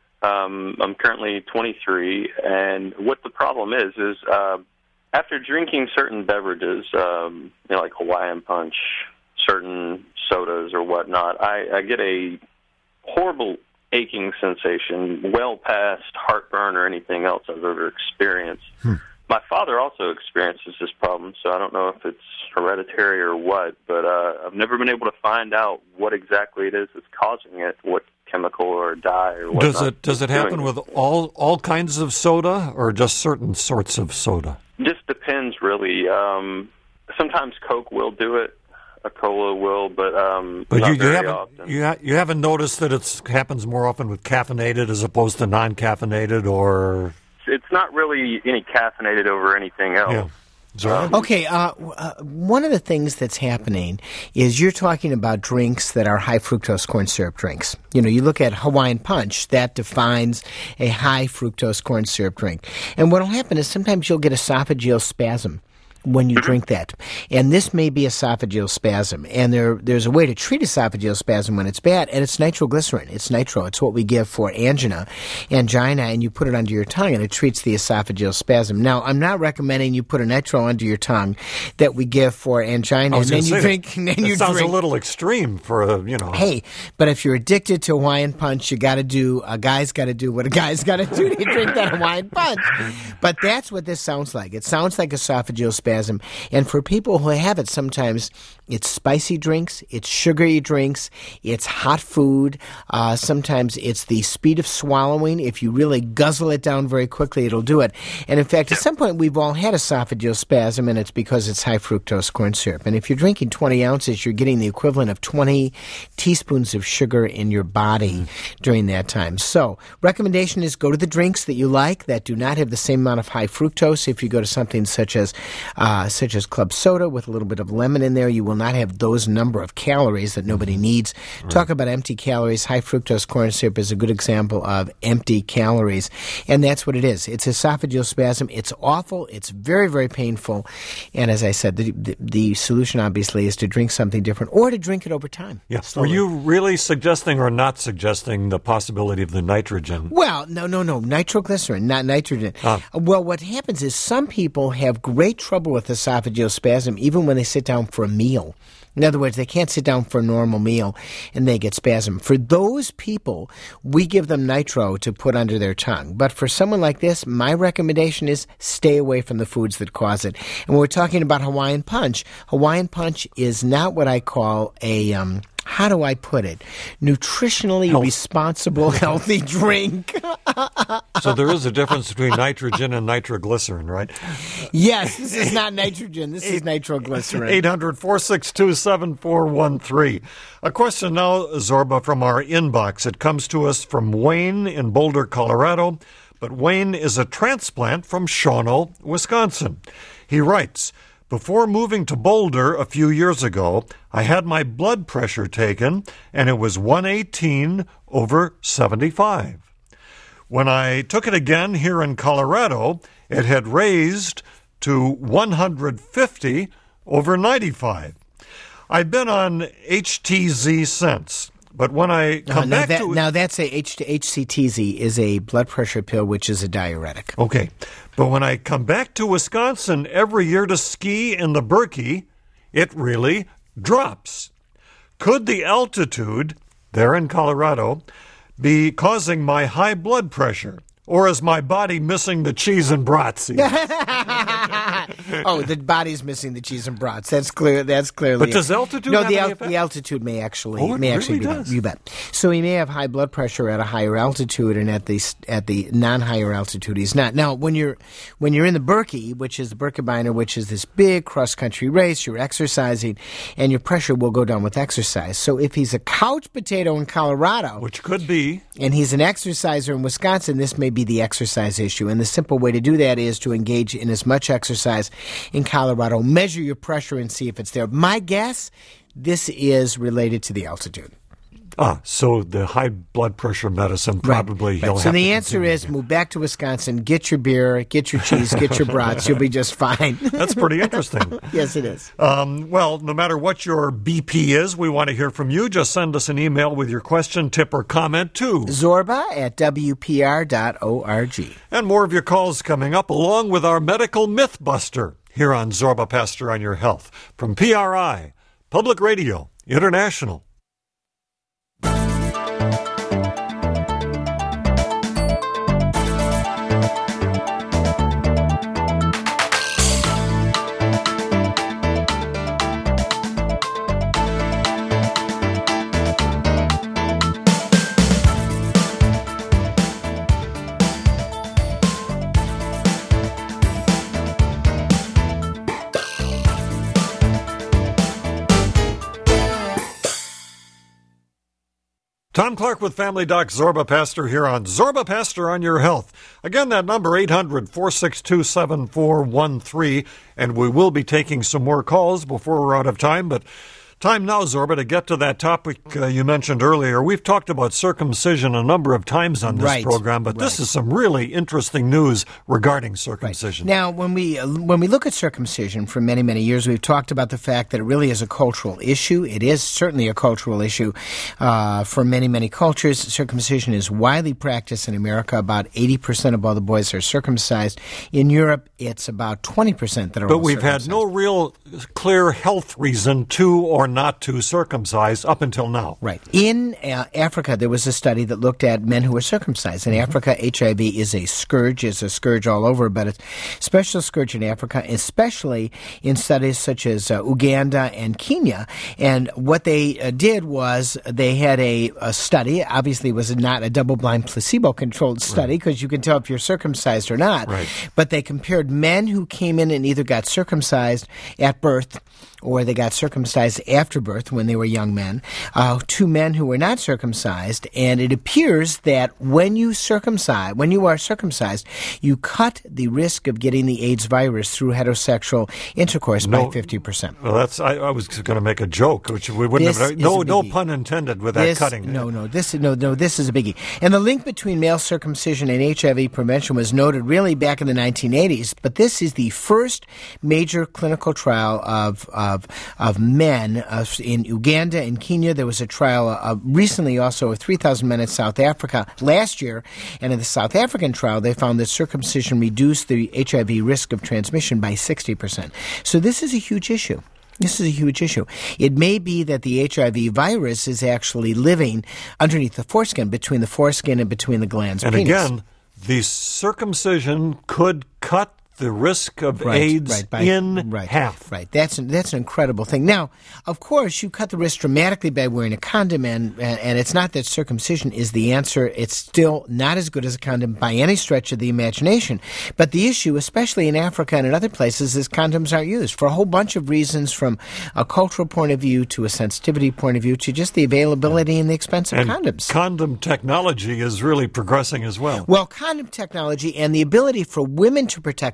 Speaker 7: Um, I'm currently twenty-three, and what the problem is, is uh, after drinking certain beverages, um, you know, like Hawaiian Punch, certain sodas or whatnot, I, I get a horrible aching sensation well past heartburn or anything else I've ever experienced. Hmm. My father also experiences this problem, so I don't know if it's hereditary or what, but uh, I've never been able to find out what exactly it is that's causing it, what chemical or dye or whatnot.
Speaker 1: Does it does it happen with all all kinds of soda or just certain sorts of soda?
Speaker 7: Just depends, really. Um, sometimes Coke will do it. A cola will, but um,
Speaker 1: but
Speaker 7: not
Speaker 1: you, you
Speaker 7: very
Speaker 1: haven't
Speaker 7: often.
Speaker 1: you, ha- you haven't noticed that it happens more often with caffeinated as opposed to non-caffeinated, or
Speaker 7: it's not really any caffeinated over anything else.
Speaker 1: Yeah. Um,
Speaker 2: okay, uh, uh, one of the things that's happening is you're talking about drinks that are high fructose corn syrup drinks. You know, you look at Hawaiian Punch, that defines a high fructose corn syrup drink. And what will happen is sometimes you'll get esophageal spasm when you drink that. And this may be esophageal spasm. And there, there's a way to treat esophageal spasm when it's bad, and it's nitroglycerin. It's nitro. It's what we give for angina, angina, and you put it under your tongue, and it treats the esophageal spasm. Now, I'm not recommending you put a nitro under your tongue that we give for angina, and then you drink. And then
Speaker 1: it
Speaker 2: you
Speaker 1: sounds
Speaker 2: drink.
Speaker 1: a little extreme for a, you know.
Speaker 2: Hey, but if you're addicted to Hawaiian Punch, you got to do, a guy's got to do what a guy's got to do to drink that Hawaiian Punch. But that's what this sounds like. It sounds like esophageal spasm. And for people who have it, sometimes it's spicy drinks, it's sugary drinks, it's hot food. Uh, sometimes it's the speed of swallowing. If you really guzzle it down very quickly, it'll do it. And in fact, at some point, we've all had esophageal spasm, and it's because it's high fructose corn syrup. And if you're drinking twenty ounces, you're getting the equivalent of twenty teaspoons of sugar in your body mm. during that time. So, recommendation is go to the drinks that you like that do not have the same amount of high fructose. If you go to something such as uh, such as club soda with a little bit of lemon in there, you will not have those number of calories that nobody needs. Right. Talk about empty calories. High fructose corn syrup is a good example of empty calories. And that's what it is. It's esophageal spasm. It's awful. It's very, very painful. And as I said, the, the, the solution obviously is to drink something different or to drink it over time.
Speaker 1: Yes. Were you really suggesting or not suggesting the possibility of the nitrogen?
Speaker 2: Well, no, no, no. Nitroglycerin, not nitrogen. Ah. Well, what happens is some people have great trouble with esophageal spasm even when they sit down for a meal. In other words, they can't sit down for a normal meal and they get spasm. For those people, we give them nitro to put under their tongue. But for someone like this, my recommendation is stay away from the foods that cause it. And when we're talking about Hawaiian Punch, Hawaiian Punch is not what I call a... Um, how do I put it? Nutritionally Health. responsible, healthy drink.
Speaker 1: So there is a difference between nitrogen and nitroglycerin, right?
Speaker 2: Yes, this is not nitrogen. This is nitroglycerin.
Speaker 1: eight hundred, four six two, seven four one three. A question now, Zorba, from our inbox. It comes to us from Wayne in Boulder, Colorado. But Wayne is a transplant from Shawano, Wisconsin. He writes, before moving to Boulder a few years ago, I had my blood pressure taken, and it was one eighteen over seventy-five. When I took it again here in Colorado, it had raised to one hundred fifty over ninety-five. I've been on H T Z since, but when I come
Speaker 2: now
Speaker 1: back
Speaker 2: that,
Speaker 1: to...
Speaker 2: Now, that's a H- HCTZ is a blood pressure pill, which is a diuretic.
Speaker 1: Okay, but when I come back to Wisconsin every year to ski in the Berkey, it really drops. Could the altitude there in Colorado be causing my high blood pressure? Or is my body missing the cheese and brats?
Speaker 2: Oh, the body's missing the cheese and brats. That's clear. That's clearly.
Speaker 1: But does altitude
Speaker 2: no,
Speaker 1: have
Speaker 2: the,
Speaker 1: any
Speaker 2: al-
Speaker 1: effect?
Speaker 2: the altitude may actually
Speaker 1: Oh, it
Speaker 2: may
Speaker 1: really
Speaker 2: actually be
Speaker 1: does.
Speaker 2: that. You bet. So he may have high blood pressure at a higher altitude, and at the at the non-higher altitude he's not. Now, when you're when you're in the Berkey, which is the Birkebeiner, which is this big cross-country race, you're exercising, and your pressure will go down with exercise. So if he's a couch potato in Colorado,
Speaker 1: Which could be.
Speaker 2: and he's an exerciser in Wisconsin, this may be the exercise issue. And the simple way to do that is to engage in as much exercise in Colorado, measure your pressure and see if it's there. My guess, this is related to the altitude.
Speaker 1: Ah, so the high blood pressure medicine probably
Speaker 2: Right.
Speaker 1: he'll
Speaker 2: So
Speaker 1: have
Speaker 2: the
Speaker 1: to
Speaker 2: answer
Speaker 1: continue
Speaker 2: is
Speaker 1: again.
Speaker 2: move back to Wisconsin, get your beer, get your cheese, get your brats. You'll be just fine.
Speaker 1: That's pretty interesting.
Speaker 2: Yes, it is.
Speaker 1: Um, well, no matter what your B P is, we want to hear from you. Just send us an email with your question, tip, or comment to
Speaker 2: Zorba at W P R dot org.
Speaker 1: And more of your calls coming up, along with our medical mythbuster here on Zorba Pastor on Your Health from P R I, Public Radio International. Tom Clark with Family Doc Zorba Pastor here on Zorba Pastor on Your Health. Again, that number, eight hundred, four six two, seven four one three. And we will be taking some more calls before we're out of time. But time now, Zorba, to get to that topic uh, you mentioned earlier. We've talked about circumcision a number of times on this
Speaker 2: Right,
Speaker 1: program, but this
Speaker 2: right.
Speaker 1: is some really interesting news regarding circumcision.
Speaker 2: Now, when we uh, when we look at circumcision for many, many years, we've talked about the fact that it really is a cultural issue. It is certainly a cultural issue uh, for many, many cultures. Circumcision is widely practiced in America. About eighty percent of all the boys are circumcised. In Europe, it's about twenty percent that are
Speaker 1: But
Speaker 2: all
Speaker 1: we've had
Speaker 2: circumcised.
Speaker 1: no real clear health reason to or not to circumcise up until now.
Speaker 2: Right. In uh, Africa, there was a study that looked at men who were circumcised. In Africa, H I V is a scourge. It's a scourge all over, but it's a special scourge in Africa, especially in studies such as uh, Uganda and Kenya. And what they uh, did was they had a, a study. Obviously, it was not a double-blind placebo-controlled study because you can tell if you're circumcised or not.
Speaker 1: Right.
Speaker 2: But they compared men who came in and either got circumcised at birth or they got circumcised after birth when they were young men, uh, to men who were not circumcised. And it appears that when you circumcise, when you are circumcised, you cut the risk of getting the AIDS virus through heterosexual intercourse
Speaker 1: No.
Speaker 2: by fifty percent.
Speaker 1: Well, that's. I, I was going to make a joke, which we wouldn't
Speaker 2: This
Speaker 1: have.
Speaker 2: is
Speaker 1: No,
Speaker 2: a
Speaker 1: no
Speaker 2: biggie.
Speaker 1: pun intended with that
Speaker 2: This,
Speaker 1: cutting.
Speaker 2: No, no, this no, no, this is a biggie. And the link between male circumcision and H I V prevention was noted really back in the nineteen eighties. But this is the first major clinical trial of of of men uh, in Uganda and Kenya. There was a trial uh, recently also of three thousand men in South Africa last year. And in the South African trial, they found that circumcision reduced the H I V risk of transmission by sixty percent. So this is a huge issue. This is a huge issue. It may be that the H I V virus is actually living underneath the foreskin, between the foreskin and between the glands.
Speaker 1: And
Speaker 2: penis.
Speaker 1: again, the circumcision could cut the risk of
Speaker 2: Right,
Speaker 1: AIDS
Speaker 2: right, by-
Speaker 1: in
Speaker 2: right,
Speaker 1: half.
Speaker 2: Right, that's an, that's an incredible thing. Now, of course, you cut the risk dramatically by wearing a condom, and, and and it's not that circumcision is the answer. It's still not as good as a condom by any stretch of the imagination. But the issue, especially in Africa and in other places, is condoms aren't used for a whole bunch of reasons, from a cultural point of view to a sensitivity point of view to just the availability and the expense of
Speaker 1: And
Speaker 2: condoms.
Speaker 1: condom technology is really progressing as well.
Speaker 2: Well, condom technology and the ability for women to protect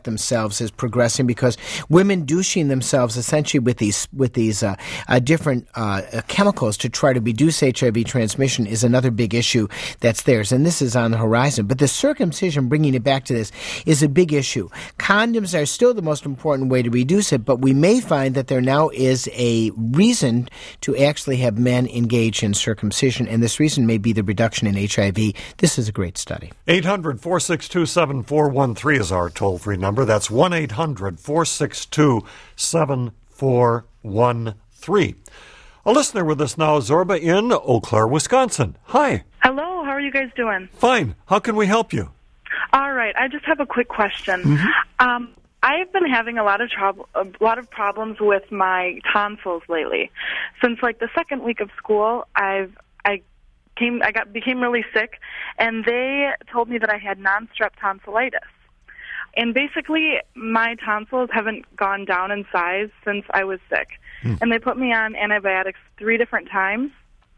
Speaker 2: themselves is progressing because women douching themselves essentially with these with these uh, uh, different uh, chemicals to try to reduce H I V transmission is another big issue that's theirs, and this is on the horizon. But the circumcision, bringing it back to this, is a big issue. Condoms are still the most important way to reduce it, but we may find that there now is a reason to actually have men engage in circumcision, and this reason may be the reduction in H I V. This is a great study.
Speaker 1: eight hundred, four six two, seven four one three is our toll-free number. That's one eight hundred, four six two, seven four one three. A listener with us now, Zorba, in Eau Claire, Wisconsin. Hi.
Speaker 8: Hello, how are you guys doing?
Speaker 1: Fine. How can we help you?
Speaker 8: All right, I just have a quick question.
Speaker 1: Mm-hmm.
Speaker 8: Um, I've been having a lot of trouble, a lot of problems with my tonsils lately. Since like the second week of school, I've I came I got became really sick, and they told me that I had non-strep tonsillitis. And basically, my tonsils haven't gone down in size since I was sick. Mm. And they put me on antibiotics three different times.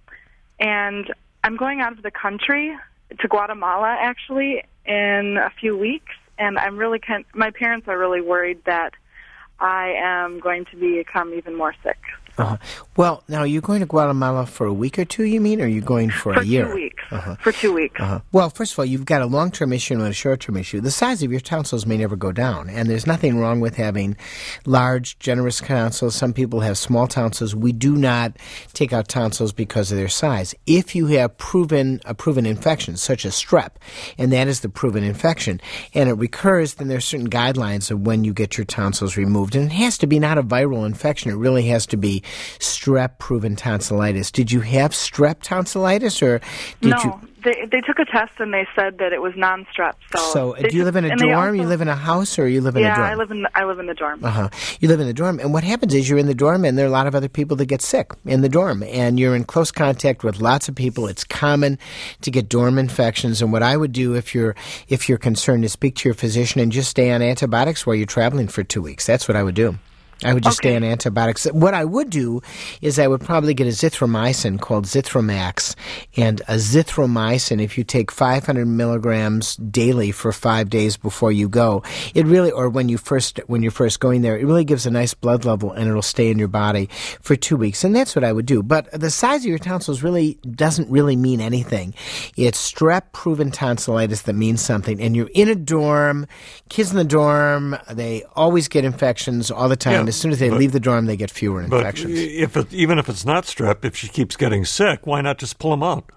Speaker 8: And I'm going out of the country to Guatemala, actually, in a few weeks. And I'm really kind my parents are really worried that I am going to become even more sick.
Speaker 2: Uh-huh. Well, now, you're going to Guatemala for a week or two, you mean, or are you going for,
Speaker 8: for
Speaker 2: a year?
Speaker 8: For two weeks.
Speaker 2: Uh-huh.
Speaker 8: For two weeks.
Speaker 2: Uh-huh. Well, first of all, you've got a long-term issue and a short-term issue. The size of your tonsils may never go down, and there's nothing wrong with having large, generous tonsils. Some people have small tonsils. We do not take out tonsils because of their size. If you have proven a proven infection, such as strep, and that is the proven infection, and it recurs, then there are certain guidelines of when you get your tonsils removed. And it has to be not a viral infection. It really has to be strep-proven tonsillitis. Did you have strep tonsillitis, or did
Speaker 8: no,
Speaker 2: you?
Speaker 8: they they took a test and they said that it was non-strep. So,
Speaker 2: so
Speaker 8: do
Speaker 2: you live in a dorm? Also, you live in a house, or you live in
Speaker 8: yeah,
Speaker 2: a dorm?
Speaker 8: Yeah, I live in the, I live in the dorm.
Speaker 2: Uh huh. You live in the dorm, and what happens is you're in the dorm, and there are a lot of other people that get sick in the dorm, and you're in close contact with lots of people. It's common to get dorm infections, and what I would do if you're if you're concerned is speak to your physician and just stay on antibiotics while you're traveling for two weeks. That's what I would do. I would just
Speaker 8: okay.
Speaker 2: stay on antibiotics. What I would do is I would probably get a zithromycin called Zithromax. And a zithromycin, if you take five hundred milligrams daily for five days before you go, it really, or when you first, when you're first going there, it really gives a nice blood level, and it'll stay in your body for two weeks. And that's what I would do. But the size of your tonsils really doesn't really mean anything. It's strep-proven tonsillitis that means something. And you're in a dorm, kids in the dorm, they always get infections all the time. Yeah. As soon as they but, leave the dorm, they get fewer infections.
Speaker 1: But if it, even if it's not strep, if she keeps getting sick, why not just pull them out?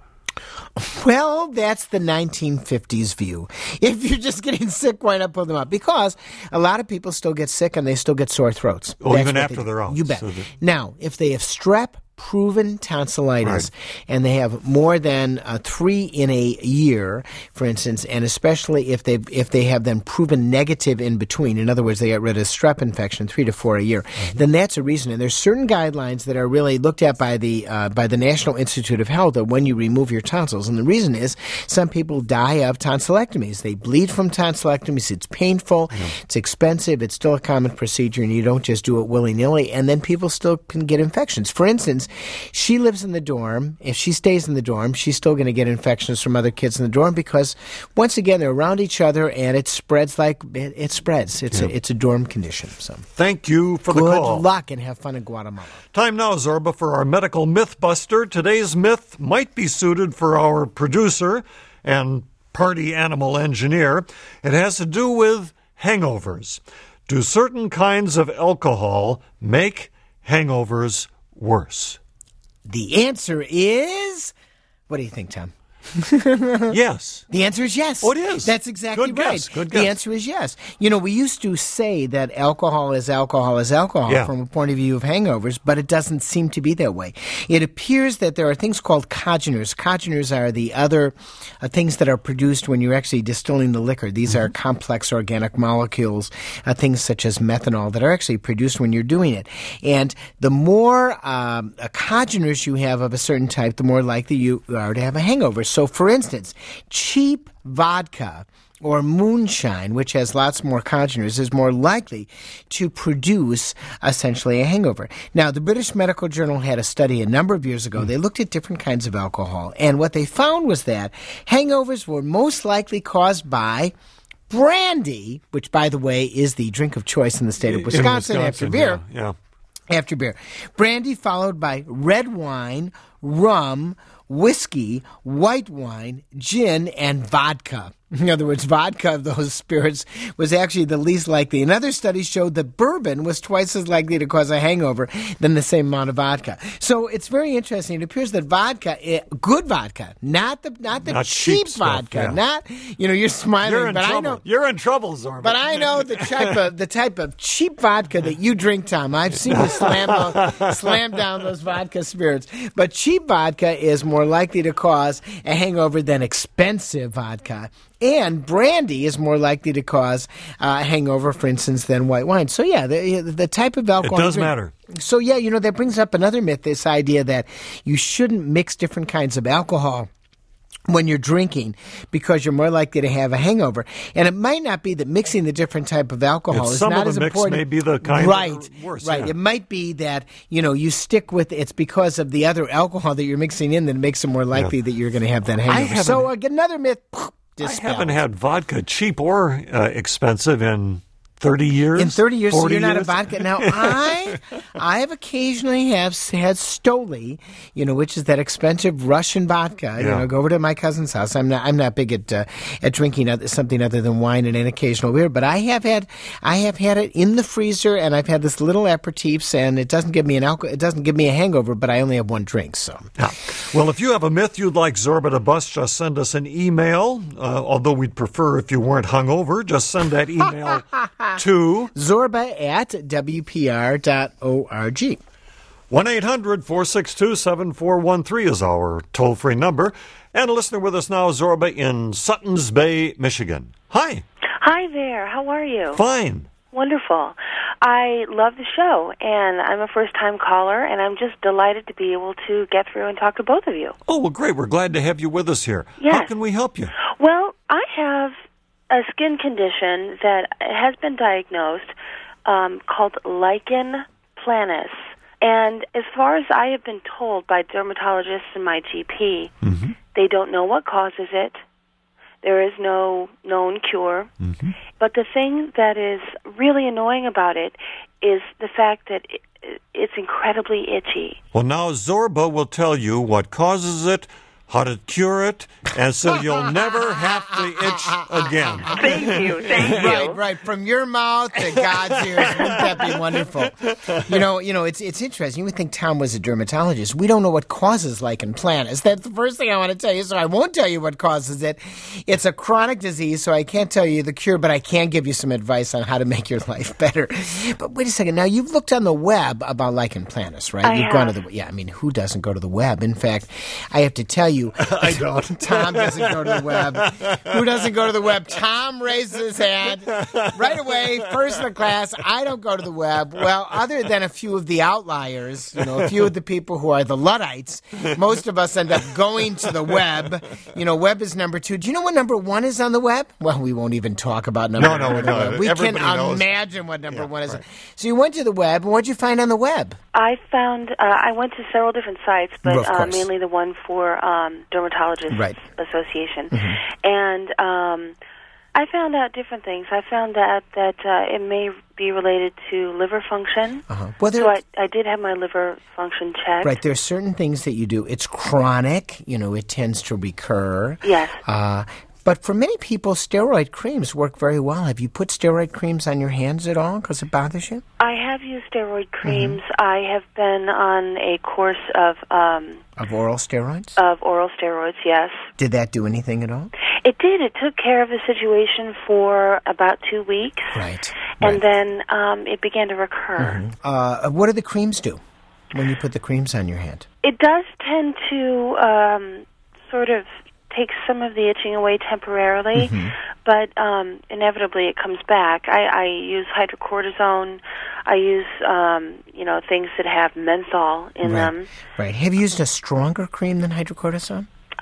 Speaker 2: Well, that's the nineteen fifties view. If you're just getting sick, why not pull them out? Because a lot of people still get sick and they still get sore throats.
Speaker 1: Oh, even after they, they're out.
Speaker 2: You bet.
Speaker 1: So that,
Speaker 2: now, if they have strep, proven tonsillitis, right. and they have more than uh, three in a year, for instance, and especially if they if they have them proven negative in between, in other words, they get rid of strep infection three to four a year, mm-hmm. then that's a reason. And there's certain guidelines that are really looked at by the uh, by the National Institute of Health that when you remove your tonsils, and the reason is some people die of tonsillectomies. They bleed from tonsillectomies. It's painful. Mm-hmm. It's expensive. It's still a common procedure, and you don't just do it willy-nilly. And then people still can get infections. For instance, she lives in the dorm. If she stays in the dorm, she's still going to get infections from other kids in the dorm because, once again, they're around each other and it spreads like it, it spreads. It's yeah. a it's a dorm condition. So,
Speaker 1: thank you for
Speaker 2: Good
Speaker 1: the call.
Speaker 2: Good luck and have fun in Guatemala.
Speaker 1: Time now, Zorba, for our medical myth buster. Today's myth might be suited for our producer and party animal engineer. It has to do with hangovers. Do certain kinds of alcohol make hangovers worse?
Speaker 2: The answer is, what do you think, Tom?
Speaker 1: Yes.
Speaker 2: The answer is yes.
Speaker 1: Oh, it is.
Speaker 2: That's exactly
Speaker 1: Good
Speaker 2: right.
Speaker 1: Guess. Good guess.
Speaker 2: The answer is yes. You know, we used to say that alcohol is alcohol is alcohol
Speaker 1: yeah.
Speaker 2: from a point of view of hangovers, but it doesn't seem to be that way. It appears that there are things called congeners. Congeners are the other uh, things that are produced when you're actually distilling the liquor. These mm-hmm. are complex organic molecules, uh, things such as methanol, that are actually produced when you're doing it. And the more um, uh, congeners you have of a certain type, the more likely you are to have a hangover. So, for instance, cheap vodka or moonshine, which has lots more congeners, is more likely to produce essentially a hangover. Now, the British Medical Journal had a study a number of years ago. Mm. They looked at different kinds of alcohol, and what they found was that hangovers were most likely caused by Brandy, which, by the way, is the drink of choice in the state of Wisconsin,
Speaker 1: In
Speaker 2: after
Speaker 1: Wisconsin,
Speaker 2: beer.
Speaker 1: Yeah, yeah.
Speaker 2: After beer. Brandy followed by red wine, rum, whiskey, white wine, gin, and vodka. In other words, vodka of those spirits was actually the least likely. Another study showed that bourbon was twice as likely to cause a hangover than the same amount of vodka. So it's very interesting. It appears that vodka, eh, good vodka, not the not the
Speaker 1: Not
Speaker 2: cheap,
Speaker 1: cheap stuff,
Speaker 2: vodka,
Speaker 1: yeah.
Speaker 2: not you know you're smiling,
Speaker 1: You're in
Speaker 2: but
Speaker 1: trouble.
Speaker 2: I know
Speaker 1: You're in trouble, Zorba.
Speaker 2: but I know the type of the type of cheap vodka that you drink, Tom. I've seen you slam those, slam down those vodka spirits. But cheap vodka is more likely to cause a hangover than expensive vodka. And brandy is more likely to cause uh, a hangover, for instance, than white wine. So, yeah, the, the type of alcohol...
Speaker 1: It does
Speaker 2: drink.
Speaker 1: matter.
Speaker 2: So, yeah, you know, that brings up another myth, this idea that you shouldn't mix different kinds of alcohol when you're drinking because you're more likely to have a hangover. And it might not be that mixing the different type of alcohol
Speaker 1: It's
Speaker 2: is
Speaker 1: some
Speaker 2: not
Speaker 1: of
Speaker 2: as
Speaker 1: the mix
Speaker 2: important.
Speaker 1: may be the kind
Speaker 2: right,
Speaker 1: that are worse,
Speaker 2: Right,
Speaker 1: yeah.
Speaker 2: It might be that, you know, you stick with it's because of the other alcohol that you're mixing in that makes it more likely
Speaker 1: Yeah.
Speaker 2: that you're going to have that hangover.
Speaker 1: haven't-
Speaker 2: So, uh, another myth...
Speaker 1: I
Speaker 2: dispelled.
Speaker 1: haven't had vodka, cheap or uh, expensive, in thirty years.
Speaker 2: In thirty years, so
Speaker 1: forty
Speaker 2: you're not a
Speaker 1: years?
Speaker 2: vodka. Now, I, I have occasionally have had Stoli, you know, which is that expensive Russian vodka. You
Speaker 1: Yeah.
Speaker 2: know, go over to my cousin's house. I'm not, I'm not big at uh, at drinking other, something other than wine and an occasional beer, but I have had, I have had it in the freezer, and I've had this little aperitifs, and it doesn't give me an alcohol, it doesn't give me a hangover, but I only have one drink, so.
Speaker 1: Yeah. Well, if you have a myth you'd like Zorba to bust, just send us an email. Uh, although we'd prefer if you weren't hungover, just send that email to
Speaker 2: Zorba at W P R dot org.
Speaker 1: one eight hundred four six two seven four one three is our toll-free number. And a listener with us now, Zorba, in Suttons Bay, Michigan. Hi.
Speaker 9: Hi there. How are you?
Speaker 1: Fine.
Speaker 9: Wonderful. I love the show, and I'm a first-time caller, and I'm just delighted to be able to get through and talk to both of you.
Speaker 1: Oh, well, great. We're glad to have you with us here.
Speaker 9: Yes.
Speaker 1: How can we help you?
Speaker 9: Well, I have a skin condition that has been diagnosed um, called lichen planus. And as far as I have been told by dermatologists and my G P,
Speaker 1: Mm-hmm.
Speaker 9: they don't know what causes it. There is no known cure.
Speaker 1: Mm-hmm.
Speaker 9: But the thing that is really annoying about it is the fact that it, it's incredibly itchy.
Speaker 1: Well, now Zorba will tell you what causes it, how to cure it, and so you'll never have to itch again.
Speaker 9: Thank you, thank you.
Speaker 2: Right, right. From your mouth to God's ears. Wouldn't that be wonderful? You know, you know, it's it's interesting. You would think Tom was a dermatologist. We don't know what causes lichen planus. That's the first thing I want to tell you, so I won't tell you what causes it. It's a chronic disease, so I can't tell you the cure, but I can give you some advice on how to make your life better. But wait a second. Now, you've looked on the web about lichen planus, right?
Speaker 9: I
Speaker 2: You've
Speaker 9: have.
Speaker 2: gone to the yeah. I mean, who doesn't go to the web? In fact, I have to tell you,
Speaker 1: I don't.
Speaker 2: Tom doesn't go to the web. Who doesn't go to the web? Tom raises his hand right away, first in the class. I don't go to the web. Well, other than a few of the outliers, you know, a few of the people who are the Luddites, most of us end up going to the web. You know, web is number two. Do you know what number one is on the web? Well, we won't even talk about number
Speaker 1: No, no,
Speaker 2: one on the
Speaker 1: no.
Speaker 2: web. We can
Speaker 1: Everybody knows.
Speaker 2: imagine what number
Speaker 1: Yeah,
Speaker 2: one is.
Speaker 1: right.
Speaker 2: So you went to the web, and what'd you find on the web?
Speaker 9: I found, uh, I went to several different sites, but
Speaker 2: Of
Speaker 9: uh,
Speaker 2: course.
Speaker 9: mainly the one for um, Dermatologists
Speaker 2: Right.
Speaker 9: Association.
Speaker 2: Mm-hmm.
Speaker 9: And um, I found out different things. I found out that uh, it may be related to liver function.
Speaker 2: Uh-huh. Well, there-
Speaker 9: so I, I did have my liver function checked.
Speaker 2: Right, there are certain things that you do. It's chronic, you know, it tends to recur.
Speaker 9: Yes.
Speaker 2: Uh, but for many people, steroid creams work very well. Have you put steroid creams on your hands at all because it bothers you?
Speaker 9: I have used steroid creams.
Speaker 2: Mm-hmm.
Speaker 9: I have been on a course of um,
Speaker 2: Of oral steroids?
Speaker 9: of oral steroids, yes.
Speaker 2: Did that do anything at all?
Speaker 9: It did. It took care of the situation for about two weeks.
Speaker 2: Right.
Speaker 9: And
Speaker 2: right.
Speaker 9: then um, it began to recur.
Speaker 2: Uh, what do the creams do when you put the creams on your hand?
Speaker 9: It does tend to um, sort of take some of the itching away temporarily,
Speaker 2: Mm-hmm.
Speaker 9: but um, inevitably it comes back. I, I use hydrocortisone. I use, um, you know, things that have menthol in
Speaker 2: right.
Speaker 9: them.
Speaker 2: Right. Have you used a stronger cream than hydrocortisone?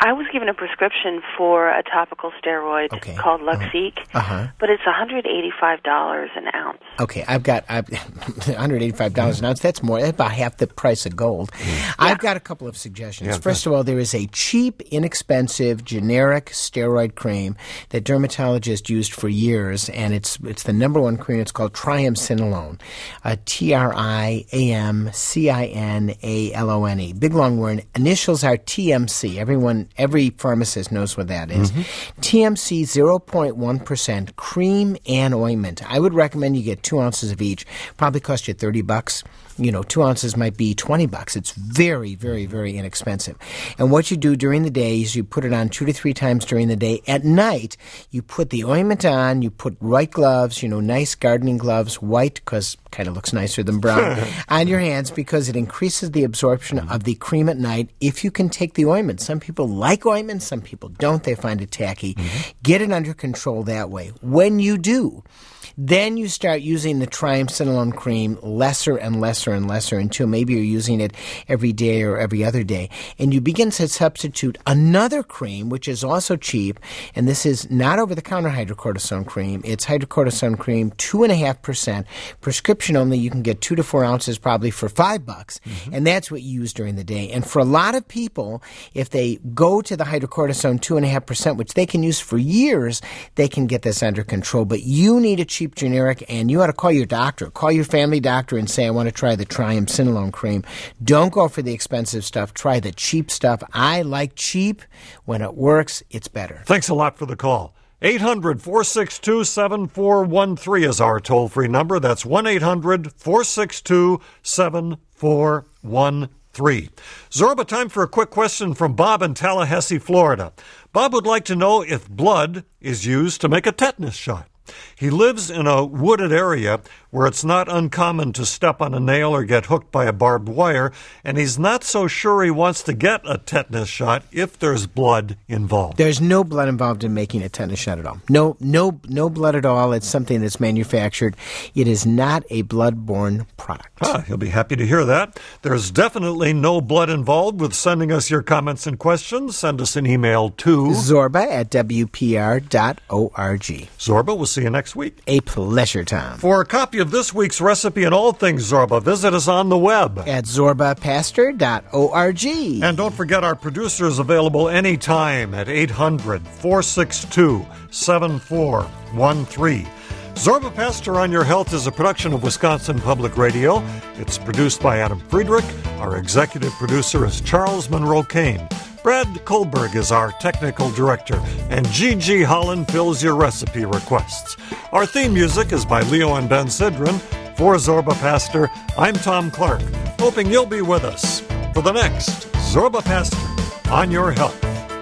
Speaker 9: I was given a prescription for a topical steroid
Speaker 2: okay.
Speaker 9: called Luxique,
Speaker 2: uh-huh.
Speaker 9: but it's one hundred eighty-five dollars an ounce.
Speaker 2: Okay, I've got I've, one hundred eighty-five dollars an ounce. That's more. That's about half the price of gold. Yeah. I've got a couple of suggestions.
Speaker 1: Yeah,
Speaker 2: First of all, there is a cheap, inexpensive, generic steroid cream that dermatologists used for years, and it's it's the number one cream. It's called Triamcinolone, uh, T R I A M C I N A L O N E. Big long word. Initials are T M C. Everyone, every pharmacist knows what that is. Mm-hmm. T M C zero point one percent cream and ointment. I would recommend you get two ounces of each. Probably cost you thirty bucks. You know, two ounces might be twenty bucks. It's very, very, very inexpensive. And what you do during the day is you put it on two to three times during the day. At night, you put the ointment on, you put white gloves, you know, nice gardening gloves, white because kind of looks nicer than brown, on your hands because it increases the absorption of the cream at night if you can take the ointment. Some people like ointment, some people don't. They find it tacky. Mm-hmm. Get it under control that way. When you do, then you start using the triamcinolone cream lesser and lesser and lesser until maybe you're using it every day or every other day. And you begin to substitute another cream, which is also cheap, and this is not over-the-counter hydrocortisone cream. It's hydrocortisone cream, two point five percent. Prescription only, you can get two to four ounces probably for five bucks, mm-hmm. and that's what you use during the day. And for a lot of people, if they go to the hydrocortisone two point five percent, which they can use for years, they can get this under control. But you need a cheap generic, and you ought to call your doctor. Call your family doctor and say, I want to try the Triamcinolone cream. Don't go for the expensive stuff. Try the cheap stuff. I like cheap. When it works, it's better.
Speaker 1: Thanks a lot for the call. eight hundred, four six two, seven four one three is our toll-free number. That's one eight hundred, four six two, seven four one three. Zorba, time for a quick question from Bob in Tallahassee, Florida. Bob would like to know if blood is used to make a tetanus shot. He lives in a wooded area where it's not uncommon to step on a nail or get hooked by a barbed wire, and he's not so sure he wants to get a tetanus shot if there's blood involved.
Speaker 2: There's no blood involved in making a tetanus shot at all. No, no, no blood at all. It's something that's manufactured. It is not a blood-borne product.
Speaker 1: Ah, he'll be happy to hear that. There's definitely no blood involved with sending us your comments and questions. Send us an email to
Speaker 2: Zorba at W P R dot org.
Speaker 1: Zorba, we'll see you next week.
Speaker 2: A pleasure, Tom.
Speaker 1: For a copy of this week's recipe and all things Zorba, visit us on the web
Speaker 2: at zorba pastor dot org.
Speaker 1: And don't forget our producer is available anytime at eight hundred, four six two, seven four one three. Zorba Pastor on Your Health is a production of Wisconsin Public Radio. It's produced by Adam Friedrich. Our executive producer is Charles Monroe Kane. Brad Kohlberg is our technical director, and Gigi Holland fills your recipe requests. Our theme music is by Leo and Ben Sidran. For Zorba Pastor, I'm Tom Clark, hoping you'll be with us for the next Zorba Pastor on Your Health.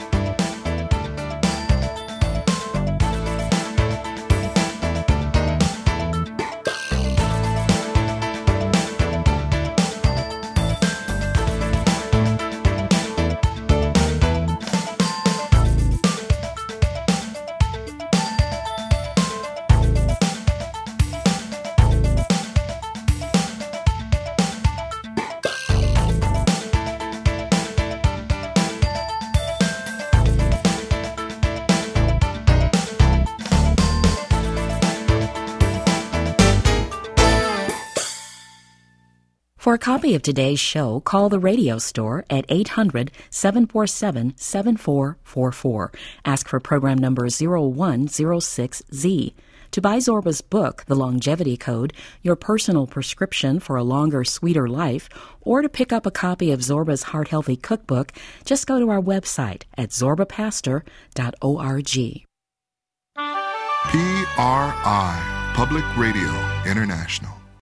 Speaker 10: For a copy of today's show, call the radio store at eight hundred, seven four seven, seven four four four. Ask for program number zero one zero six Z. To buy Zorba's book, The Longevity Code, your personal prescription for a longer, sweeter life, or to pick up a copy of Zorba's Heart Healthy Cookbook, just go to our website at zorba pastor dot org.
Speaker 11: P R I, Public Radio International.